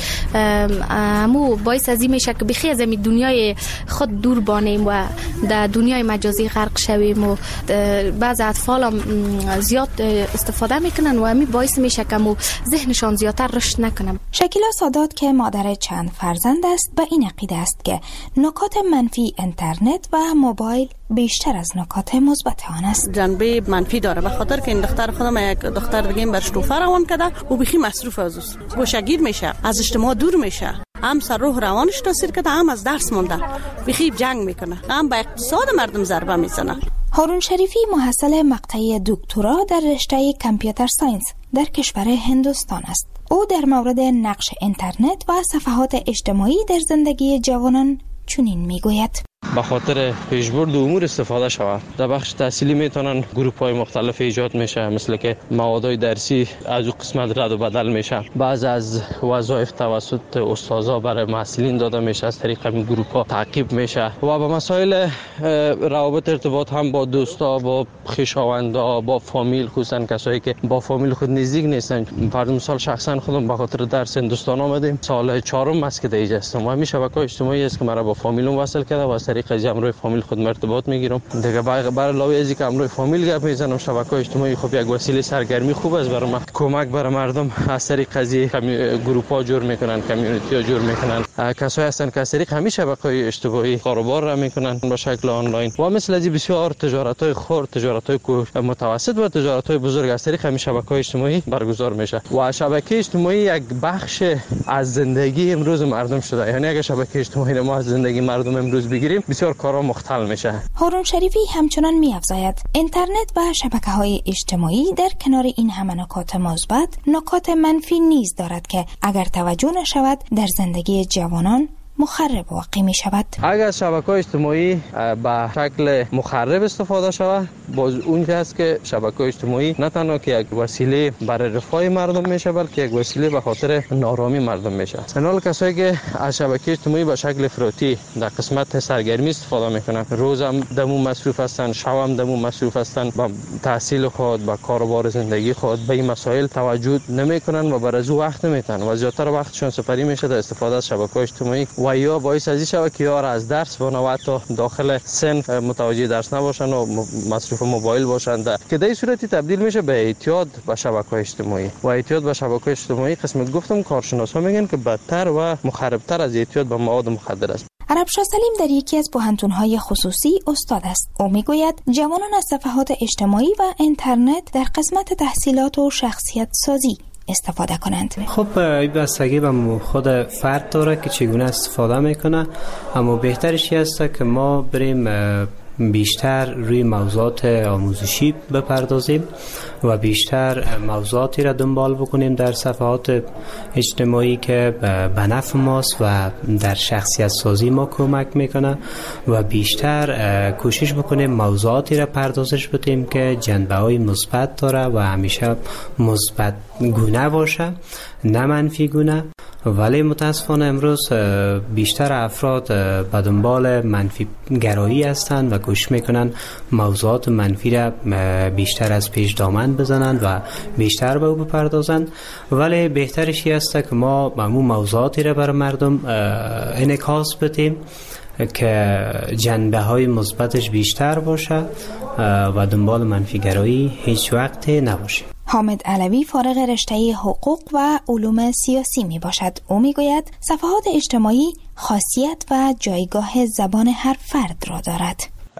Speaker 21: امو باعث از این میشه که بخی از این دنیای خود دور بانیم و در دنیای مجازی غرق شویم و بعض اطفال هم زیاد استفاده میکنن و همین باعث میشه که مو ذهنشان زیادتر رشد نکنن.
Speaker 6: شکیلا سادات که مادر چند فرزند است به این عقیده است که نکات منفی اینترنت و موبایل بیشتر از نکات مثبت آن است.
Speaker 22: جنبه منفی داره به خاطر که این دختر خودم یک دختر دیگه برش توفه روان کرده و بخی مصروف از اوست، گوشگیر میشه، از اجتماع دور میشه، هم سر روح روانش تاثیر کرده، هم از درس مونده، بخی جنگ میکنه، هم به اقتصاد مردم ضربه میزنه.
Speaker 6: هارون شریفی محصل مقطع دکترا در رشته کامپیوتر ساینس در کشور هندوستان است. او در مورد نقش اینترنت و صفحات اجتماعی در زندگی جوانان چنین میگوید:
Speaker 23: به خاطر پیشبرد امور استفاده شود. در بخش تحصیلی میتونن گروپ های مختلف ایجاد میشه، مثل که موادهای درسی از او قسمت رد و بدل میشه. بعض از وظایف توسط استادا برای محصلین داده میشه، از طریق این گروپ ها تعقیب میشه و به مسائل روابط ارتباط هم با دوستا، با خویشاوندا، با فامیل، خصوصا کسایی که با فامیل خود نزدیک نیستن. فرض مثال شخصا خودم به خاطر درس هندوستان آمدیم، سال چهارم است که دیگه هستم و همین شبکه‌های اجتماعی است که مرا با فامیلم وصل کرده و از طریق از امروی فامیل خود ارتباط میگیرم. دیگه برای علاوه از اینکه امروی فامیل گپ میزنم، شبکه‌های اجتماعی خب یک وسیله سرگرمی خوب است برای من. کمک برای مردم از طریق از گروپ ها جور میکنن، کامیونیتی ها جور میکنن. کسایی هستن که از طریق همین شبکه‌های اجتماعی کاروبار را میکنن به شکل آنلاین و مثل از بسیار تجارت‌های خرد، تجارت‌های متوسط و تجارت‌های بزرگ از طریق همین شبکه‌های اجتماعی برگزار میشه و شبکه اجتماعی یک بخش از زندگی امروز مردم شده. یعنی اگه شبکه اجتماعی ما از زندگی مردم امروز بگیریم بسیار کارا مختل میشه.
Speaker 6: هارون شریفی همچنان می‌افزاید اینترنت و شبکه‌های اجتماعی در کنار این همه نکات مثبت، نکات منفی نیز دارد که اگر توجه نشود در زندگی جوانان مخرب واقع می شود.
Speaker 23: اگر شبکه‌های اجتماعی به شکل مخرب استفاده شود، باز اون است که شبکه‌های اجتماعی نه تنها که یک وسیله برای رفاه مردم میشه، بلکه یک وسیله به خاطر نارامی مردم میشه. حالا کسایی که از شبکه اجتماعی به شکل افراطی در قسمت سرگرمی استفاده میکنن، روز هم دمو مصروف هستن، شب هم دمو مصروف هستن، با تحصیل خود، با کاروبار زندگی خود به این مسائل توجه نمیکنن و بر از او وقت نمیتن و زیادتر وقتشون سپری میشه در استفاده از شبکه‌های اجتماعی و یا باعث از این شود که یار از درس و نوبت تا داخل صنف متوجه درس نباشن و مصروف موبایل باشن، که در این صورتی تبدیل میشه به اعتیاد به شبکه‌های اجتماعی و اعتیاد به شبکه‌های اجتماعی قسمت گفتم کارشناسا میگن که بدتر و مخربتر از اعتیاد به مواد مخدر است.
Speaker 6: عربشاه سلیم در یکی از پوهنتون‌های خصوصی استاد است. او میگوید جوانان از صفحات اجتماعی و اینترنت در قسمت تحصیلات و شخصیت سازی استفاده کنند.
Speaker 24: خب این بستگی به خود فرد داره که چگونه استفاده میکنه، اما بهترش است که ما بریم بیشتر روی موضوعات آموزشی بپردازیم و بیشتر موضوعاتی را دنبال بکنیم در صفحات اجتماعی که به نفع ماست و در شخصیت سازی ما کمک میکنه و بیشتر کوشش بکنیم موضوعاتی را پردازش بدیم که جنبه های مثبت داره و همیشه مثبت گونه باشه، نه منفی گونه. ولی متاسفانه امروز بیشتر افراد به دنبال منفی گرایی هستند و گوش میکنن موضوعات منفی را بیشتر از پیش دامن بزنند و بیشتر به او بپردازند. ولی بهترش است که ما همون موضوعاتی را بر مردم انعکاس بدیم که جنبه های مثبتش بیشتر باشه و دنبال منفی گرایی هیچ وقت نباشه.
Speaker 6: حامد علوی فارغ رشته حقوق و علوم سیاسی می باشد. او می گوید صفحات اجتماعی خاصیت و جایگاه زبان هر فرد را دارد.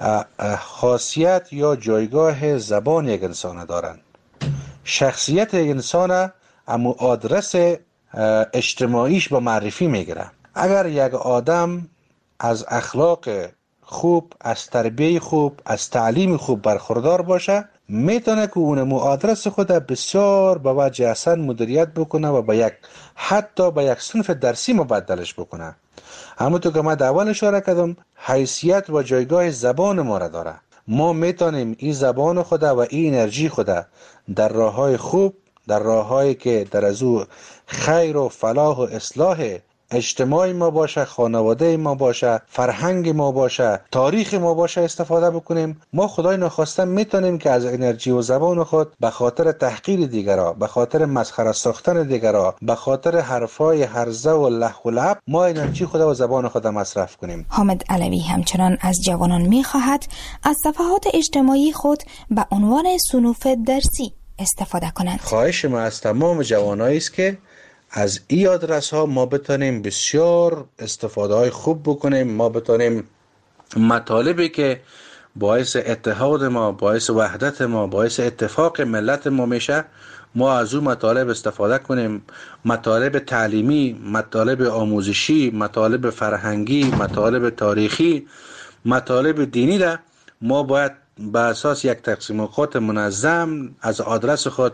Speaker 2: خاصیت یا جایگاه زبان یک انسان دارند. شخصیت یک انسان امو آدرس اجتماعیش با معرفی می گیره. اگر یک آدم از اخلاق خوب، از تربیه خوب، از تعلیم خوب برخوردار باشه، میتونه که اونمو آدرس خود بسیار با وجه احسن مدیریت بکنه و با یک حتی با یک صنف درسی مبدلش بکنه. همونطور که من در اول اشاره کردم، حیثیت و جایگاه زبان ما را داره. ما میتونیم این زبان خود و این انرژی خود در راههای خوب، در راههایی که در از او خیر و فلاح و اصلاح اجتماعی ما باشه، خانواده ما باشه، فرهنگ ما باشه، تاریخ ما باشه استفاده بکنیم. ما خدای نخواسته میتونیم که از انرژی و زبان خود به خاطر تحقیر دیگرها، به خاطر مسخره ساختن دیگرها، به خاطر حرفای هرزه و لح و لعب ما انرژی خود و زبان خود مصرف کنیم.
Speaker 6: حامد علوی همچنان از جوانان میخواهد از صفحات اجتماعی خود به عنوان صنوف درسی استفاده کنند.
Speaker 2: خواهش ما از تمام جوانایی است که از این آدرس ها ما بتونیم بسیار استفاده های خوب بکنیم. ما بتونیم مطالبی که باعث اتحاد ما، باعث وحدت ما، باعث اتفاق ملت ما میشه، ما از اون مطالب استفاده کنیم. مطالب تعلیمی، مطالب آموزشی، مطالب فرهنگی، مطالب تاریخی، مطالب دینی را ما باید به اساس یک تقسیم اوقات منظم از آدرس خود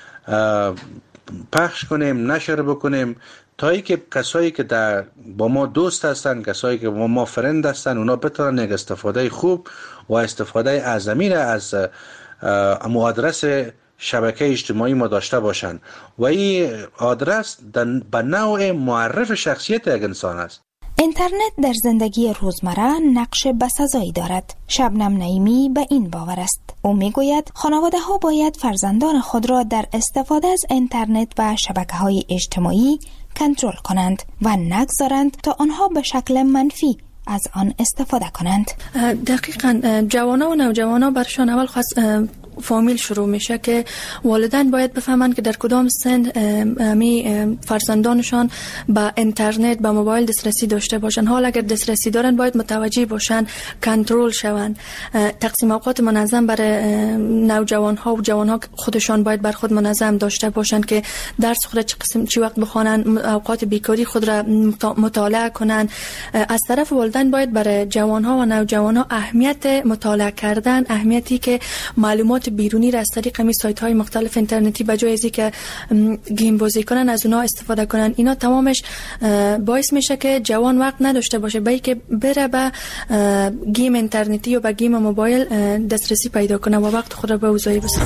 Speaker 2: پخش کنیم، نشر بکنیم، تا ای که کسایی که در با ما دوست هستن، کسایی که با ما فرند هستن، اونا بتونن یک استفاده خوب و استفاده اعظمی را از امو آدرس شبکه اجتماعی ما داشته باشن و این آدرس به نوع معرف شخصیت یک انسان است.
Speaker 6: اینترنت در زندگی روزمره نقش بسزایی دارد. شبنم نعیمی به این باور است. او میگوید خانواده ها باید فرزندان خود را در استفاده از اینترنت و شبکه های اجتماعی کنترل کنند و نگذارند تا آنها به شکل منفی از آن استفاده کنند.
Speaker 4: دقیقاً جوانا و نوجوانا برشان اول خاص فامیل شروع میشه که والدین باید بفهمند که در کدام سن می فرزندانشان با اینترنت، با موبایل دسترسی داشته باشند. حالا اگر دسترسی دارن باید متوجه باشند، کنترل شوند. تقسیم اوقات منظم برای نوجوان ها و جوان ها خودشان باید بر خود منظم داشته باشند که درس خود چه قسم چی وقت بخوانند، اوقات بیکاری خود را مطالعه کنند. از طرف والدین باید برای جوان ها و نوجوان ها اهمیت مطالعه کردن، اهمیتی که معلومات بیرونی را از طریق می سایت های مختلف اینترنتی به جای ازی که گیم بازی کنن از اونا استفاده کنن، اینا تمامش باعث میشه که جوان وقت نداشته باشه به که بره به گیم اینترنتی یا به گیم موبایل دسترسی پیدا کنه و وقت خود را به اوضاعی بسازه.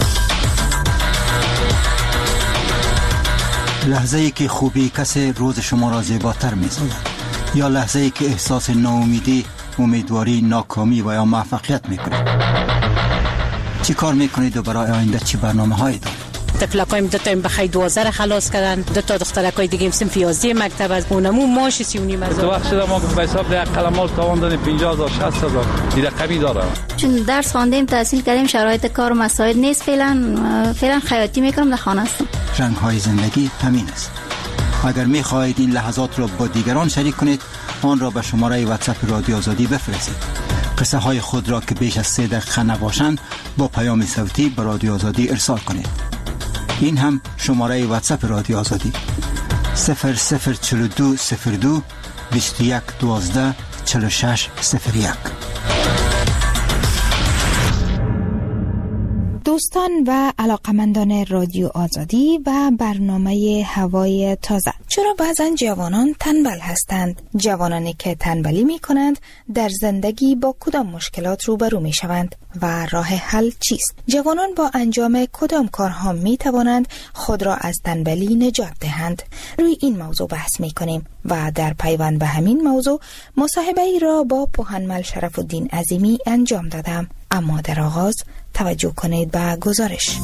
Speaker 7: لحظه ای که خوبی کسی روز شما را زیباتر می‌سازد یا لحظه ای که احساس ناامیدی، امیدواری، ناکامی و یا موفقیت می‌کنید. چی کار میکنید و برای آینده چی برنامه هایی دارید؟
Speaker 11: تفلقایم دو تا این بخی دوازده خلاص کردن، دو تا دخترکای دیگه صنف یازده مکتب از اونمو ماش سی و نیم هزار.
Speaker 25: تو وقت شده ما به حساب یک قلم مال تاوان دادیم پنجاه هزار شصت هزار دیگه قوی داره.
Speaker 26: چون درس خواندیم، تحصیل کردیم، شرایط کار و مساعد نیست، فعلا فعلا خیاطی میکنم، در خانه هستم.
Speaker 7: رنگ های زندگی همین است. اگر میخواهید این لحظات را با دیگران شریک کنید، آن را به شماره واتساپ رادیو آزادی بفرستید. قصه های خود را که بیش از سه دقیقه نباشند با پیام صوتی به رادیو آزادی ارسال کنید. این هم شماره واتساپ رادیو آزادی صفر صفر چهل و دو صفر دو بیست و یک دوازده چهل و شش صفر یک.
Speaker 6: دوستان و علاقمندان رادیو آزادی و برنامه هوای تازه، چرا بعضا جوانان تنبل هستند؟ جوانانی که تنبلی می کنند در زندگی با کدام مشکلات روبرو می شوند و راه حل چیست؟ جوانان با انجام کدام کارها می توانند خود را از تنبلی نجات دهند؟ روی این موضوع بحث می کنیم و در پیوند به همین موضوع مصاحبه ای را با پوهنمل شرف الدین عظیمی انجام دادم. اما در آغاز توجه کنید به گزارش.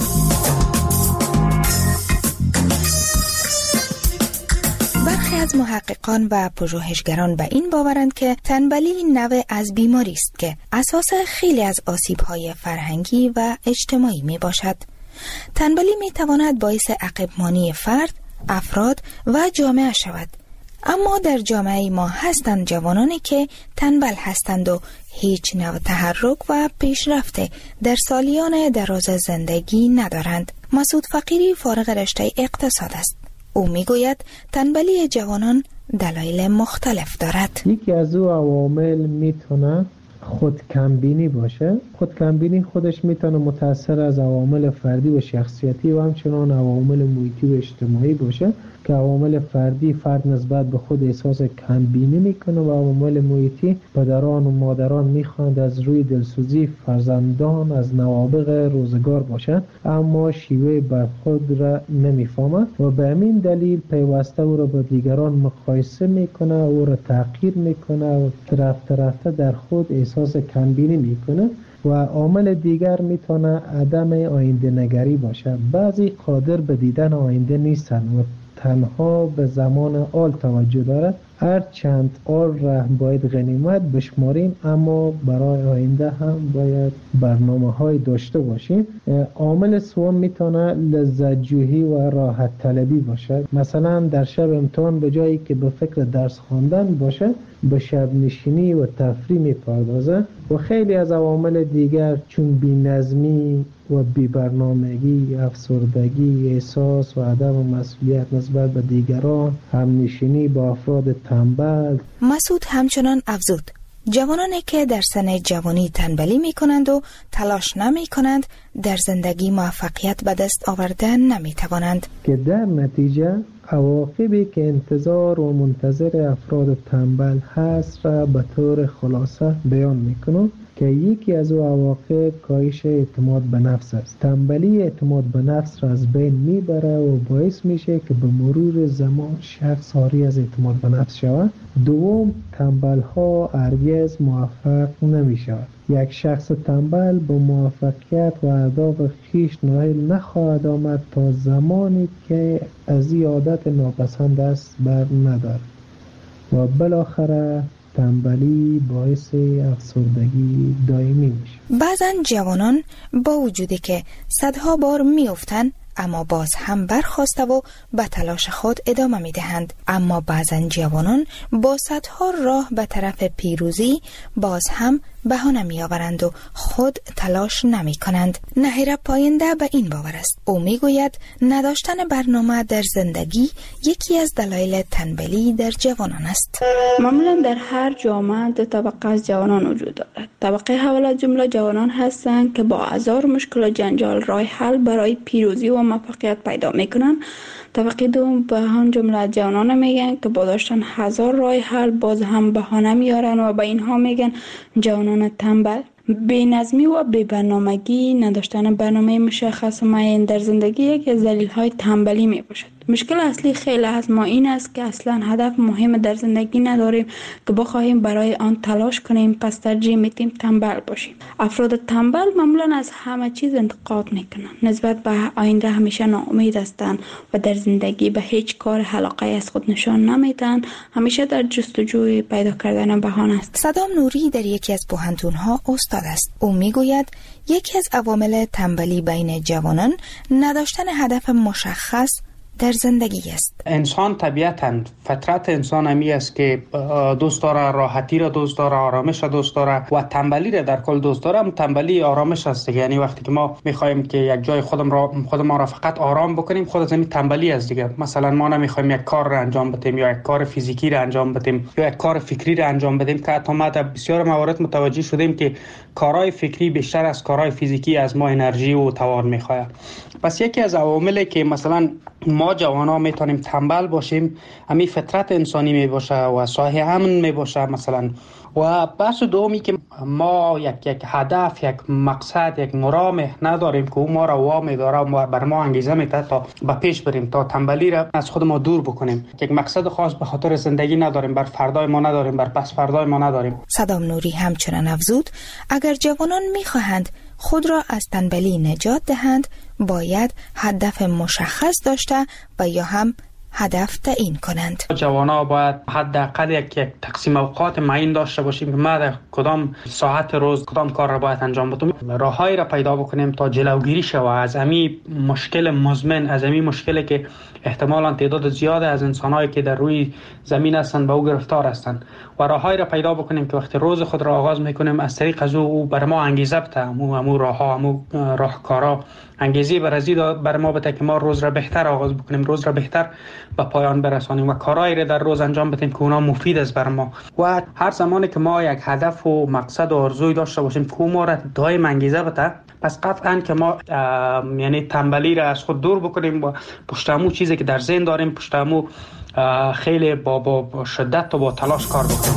Speaker 6: برخی از محققان و پژوهشگران به این باورند که تنبلی نوع از بیماری است که اساس خیلی از آسیب‌های فرهنگی و اجتماعی می باشد. تنبلی می تواند باعث عقب‌مانی فرد، افراد و جامعه شود. اما در جامعه ما هستند جوانانی که تنبل هستند و هیچ نوع تحرک و پیشرفت در سالیان دراز زندگی ندارند. مسعود فقیری فارغ رشته اقتصاد است. او میگوید تنبلی جوانان دلایل مختلف دارد.
Speaker 3: یکی از او عوامل میتونه خود کمبینی باشه. خود کمبینی خودش میتونه متأثر از عوامل فردی و شخصیتی و همچنان عوامل محیطی و اجتماعی باشه که عوامل فردی فرد نسبت به خود احساس کمبینی میکنه و عوامل محیطی پدران و مادران میخواند از روی دلسوزی فرزندان از نوابغ روزگار باشند، اما شیوه برخورد را نمیفهمند و به همین دلیل پیوسته او را با دیگران مقایسه میکنه، او را تحقیر میکنه و رفته رفته در خود احساس کمبینی میکنه. و عامل دیگر میتونه عدم آینده نگری باشه. بعضی قادر به دیدن آینده نیستن و تنها به زمان آل توجه دارد. هر چند آل را باید غنیمت بشماریم، اما برای آینده هم باید برنامه های داشته باشیم. عامل سوم میتونه لذت جویی و راحت طلبی باشه. مثلا در شب امتحان به جایی که به فکر درس خواندن باشه به شب نشینی و تفریح میپردازه. و خیلی از عوامل دیگر چون بی‌نظمی و بی‌برنامگی، افسردگی، احساس و عدم مسئولیت نسبت به دیگران، همنشینی با افراد تنبل.
Speaker 6: مسعود همچنان افزود جوانانی که در سن جوانی تنبلی می کنند و تلاش نمی کنند در زندگی موفقیت به دست آوردن نمی توانند،
Speaker 3: که در نتیجه عواقبی که انتظار و منتظر افراد تنبل هست را به طور خلاصه بیان می کنم که یکی از او عواقب کاهش اعتماد به نفس است. تنبلی اعتماد به نفس را از بین میبره و باعث میشه که به مرور زمان شخص عاری از اعتماد به نفس شود. دوم، تنبل ها هرگز موفق نمی شود. یک شخص تنبل به موفقیت و اهداف خویش نائل نخواهد آمد تا زمانی که از این عادت ناپسند است بر ندارد. و بالاخره تنبلی باعث افسردگی دائمی میشه.
Speaker 6: بعضا جوانان با وجودی که صدها بار میافتند اما باز هم برخاسته و به تلاش خود ادامه میدهند. اما بعضا جوانان با صدها راه به طرف پیروزی باز هم بهانه میآورند و خود تلاش نمی کنند. نهیر پاینده به این باور است. او میگوید نداشتن برنامه در زندگی یکی از دلایل تنبلی در جوانان است.
Speaker 5: معمولا در هر جامعه دو طبقه از جوانان وجود دارد. طبقه اول از جمله جوانان هستند که با هزار مشکل و جنجال راه حل برای پیروزی و موفقیت پیدا میکنند. طبقه دوم به هم جمله جوانان میگن که با داشتن هزار راه حل باز هم بهانه میارن و به اینها میگن جوانان تنبل. بی‌نظمی و بی‌برنامگی، نداشتن برنامه مشخص و معین در زندگی یکی از دلایل تنبلی می باشد. مشکل اصلی خیلی از ما این است که اصلا هدف مهم در زندگی نداریم که بخواهیم برای آن تلاش کنیم، پس ترجیح میدیم تنبل باشیم. افراد تنبل معمولا از همه چیز انتقاد میکنند، نسبت به آینده همیشه ناامید هستند و در زندگی به هیچ کار علاقه از خود نشان نمیدن، همیشه در جستجوی پیدا کردن بهانه است.
Speaker 6: صدام نوری در یکی از پوهنتون‌ها استاد است. او میگوید یکی از عوامل تنبلی بین جوانان نداشتن هدف مشخص در زندگی است.
Speaker 9: انسان طبیعتاً فطرت انسان همی است که دوست داره راحتی را دوست داره، آرامش را دوست داره و تنبلی را در کل دوست داره. تنبلی آرامش است، یعنی وقتی که ما میخوایم که یک جای خودم را خود ما را فقط آرام بکنیم، خود از این تنبلی است دیگه. مثلا ما نمیخوایم یک کار را انجام بدیم یا یک کار فیزیکی را انجام بدیم یا یک کار فکری را انجام بدیم، که حتی ما در بسیار موارد متوجه شدیم که کارهای فکری بیشتر از کارهای فیزیکی از ما انرژی و توان میخواد. پس یکی از عواملی که مثلا ما جوانان میتونیم تنبل باشیم همین فطرت انسانی می باشه و صاحب امن می باشه مثلا. و بحث دومی که ما یک یک هدف، یک مقصد، یک مرام نداریم که اون ما را وامی داره و بر ما انگیزه میده تا به پیش بریم، تا تنبلی را از خود ما دور بکنیم. یک مقصد خاص به خاطر زندگی نداریم، بر فردای ما نداریم، بر پس فردای ما نداریم.
Speaker 6: صدام نوری همچنان افزود اگر جوانان میخواهند خود را از تنبلی نجات دهند باید هدف مشخص داشته و یا هم هدف تعیین کنند.
Speaker 9: جوانا باید حداقل یک یک تقسیم اوقات معین داشته باشیم که ما در کدام ساعت روز کدام کار را باید انجام بدیم. راههایی را پیدا بکنیم تا جلوگیری شود از همین مشکل مزمن، از همین مشکلی که احتمالاً تعداد زیاد از انسان‌هایی که در روی زمین هستند به او گرفتار هستند، و راههایی را پیدا بکنیم که وقتی روز خود را آغاز میکنیم از طریق از او بر ما انگیزه بده، امو امو راهها، امو راهکارا انگیزه بر ازید بر ما بده که ما روز را بهتر آغاز بکنیم، روز را بهتر به پایان برسانیم و کارهایی را در روز انجام بدیم که اونا مفید است بر ما. و هر زمانی که ما یک هدف و مقصد و آرزوی داشته باشیم که ما را دائم انگیزه بده، پس قطعاً که ما یعنی تنبلی را از خود دور بکنیم و پشت همون چیزی که در ذهن داریم پشت همون خیلی با, با, با شدت و با تلاش کار بکنیم.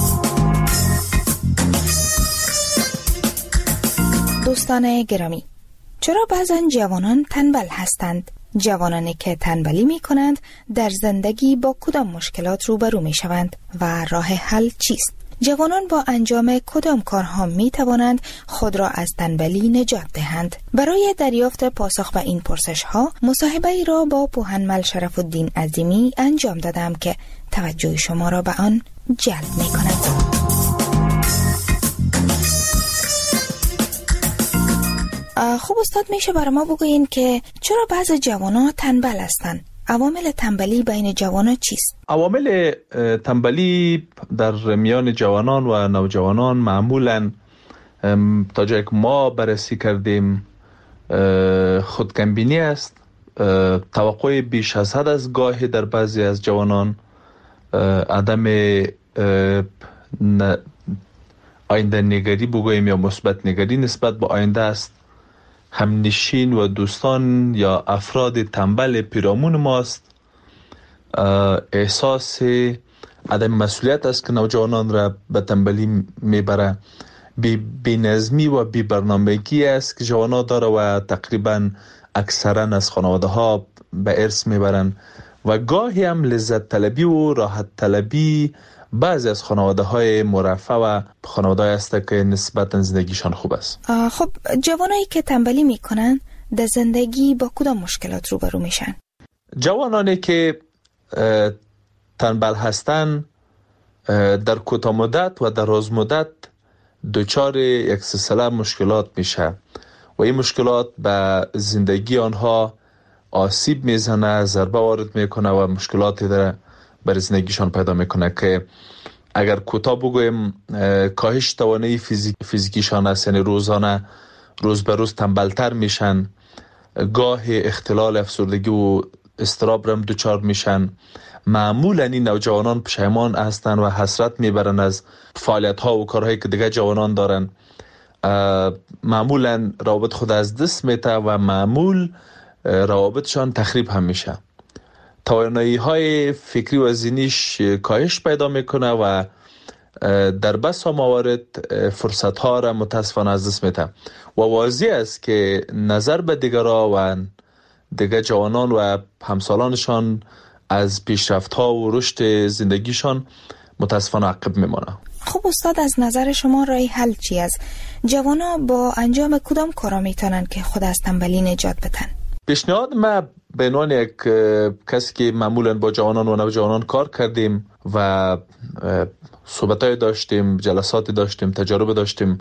Speaker 6: دوستان گرامی، چرا بعضا جوانان تنبل هستند؟ جوانانی که تنبلی می کنند در زندگی با کدام مشکلات روبرو می شوند و راه حل چیست؟ جوانان با انجام کدام کارها می توانند خود را از تنبلی نجات دهند؟ برای دریافت پاسخ به این پرسش ها مصاحبه ای را با پوهنمل شرف الدین عظیمی انجام دادم که توجه شما را به آن جلب می کند. خوب استاد، میشه برای ما بگوین که چرا بعض جوانان تنبل هستند؟ عوامل تنبلی بین جوانان چیست؟
Speaker 10: عوامل تنبلی در میان جوانان و نوجوانان معمولاً تا جایی که ما بررسی کردیم خودکمبینی است، توقع بیش از حد از گاهی در بعضی از جوانان، عدم آینده نگری بگوییم یا مثبت نگری نسبت به آینده است. همنشین و دوستان یا افراد تنبل پیرامون ماست. احساس عدم مسئولیت است که نوجوانان را به تنبلی میبره. بی, بی نظمی و بی برنامگی است که جوانان داره و تقریبا اکثرا از خانواده ها به ارث میبرن و گاهی هم لذت طلبی و راحت طلبی بعضی از خانواده های مرفه و خانواده های است که نسبتا زندگیشان خوب است.
Speaker 6: خب جوانایی که تنبلی میکنن در زندگی با کدام مشکلات روبرو میشن؟
Speaker 10: جوانانی که تنبل هستن در کوتاه مدت و در دراز مدت دچار یک سلسله مشکلات میشه و این مشکلات به زندگی آنها آسیب میزنه، ضربه وارد میکنه و مشکلاتی در بر زندگیشان پیدا میکنه که اگر کوتاه بگویم کاهش توانایی فیزیک فیزیکیشان است، یعنی روزانه روز به روز تنبلتر میشن، گاه اختلال افسردگی و اضطراب هم دچار میشن. معمولا این نوجوانان پشیمان هستن و حسرت میبرن از فعالیت ها و کارهایی که دیگه جوانان دارن. معمولا روابط خود از دست میته و معمول روابطشان تخریب هم میشه. توانایی های فکری و ذهنیش کاهش پیدا میکنه و در بسا موارد فرصت ها را متاسفانه از دست میده و واضح است که نظر به دیگران و دیگر جوانان و همسالانشان از پیشرفت ها و رشد زندگیشان متاسفانه عقب میمانه.
Speaker 6: خب استاد، از نظر شما راه حل چی است؟ جوانا با انجام کدام کارا میتونن که خود از تنبلی نجات بدن؟
Speaker 10: پیشنهاد ما به عنوان یک کسی که معمولا با جوانان و نوجوانان کار کردیم و صحبت‌های داشتیم، جلساتی داشتیم، تجارب داشتیم،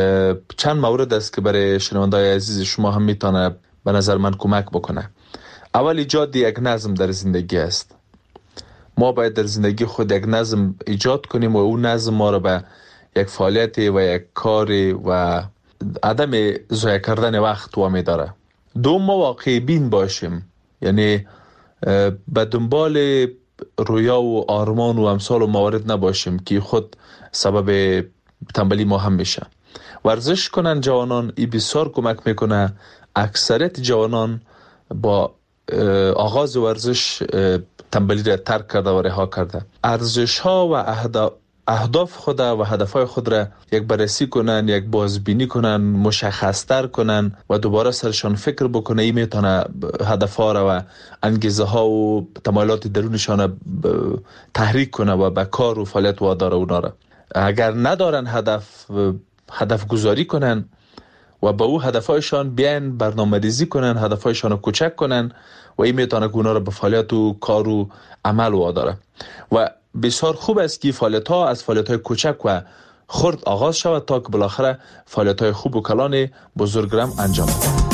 Speaker 10: چند مورد است که برای شنونده‌های عزیز شما هم میتونه به نظر من کمک بکنه. اول ایجاد یک نظم در زندگی است. ما باید در زندگی خود یک نظم ایجاد کنیم و اون نظم ما را به یک فعالیت و یک کار و عدم ضایع کردن وقت وامی داره. دوم، ما واقعی بین باشیم، یعنی به دنبال رویا و آرمان و امثال و موارد نباشیم که خود سبب تنبلی ما هم میشه. ورزش کنن جوانان، این بسیار کمک میکنه. اکثریت جوانان با آغاز ورزش تنبلی را ترک کرده و رها کرده. ارزش ها و اهداف خود و هدفهای خود را یک بررسی کنن، یک بازبینی کنن، مشخص‌تر کنن و دوباره سرشان فکر بکنه. این میتونه هدفها را و انگیزه ها و تمایلات درونشان تحریک کنه و به کار و فعالیت واداره اونا را. اگر ندارن هدف، هدف گذاری کنن و با او هدفهایشان بیان برنامه‌ریزی کنن، هدفهایشان رو کوچک کنن و این میتونه اونا را به فعالیت و کار و عمل واداره. و بسیار خوب است که فعالیت ها از فعالیت های کوچک و خرد آغاز شود تا که بالاخره فعالیت های خوب و کلان بزرگرم انجام شود.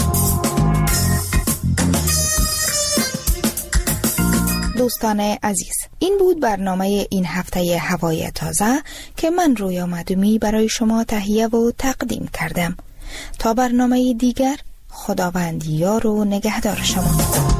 Speaker 6: دوستان عزیز، این بود برنامه این هفته هوای تازه که من رویا معدومی برای شما تهیه و تقدیم کردم. تا برنامه دیگر، خداوند یار و نگهدار شما.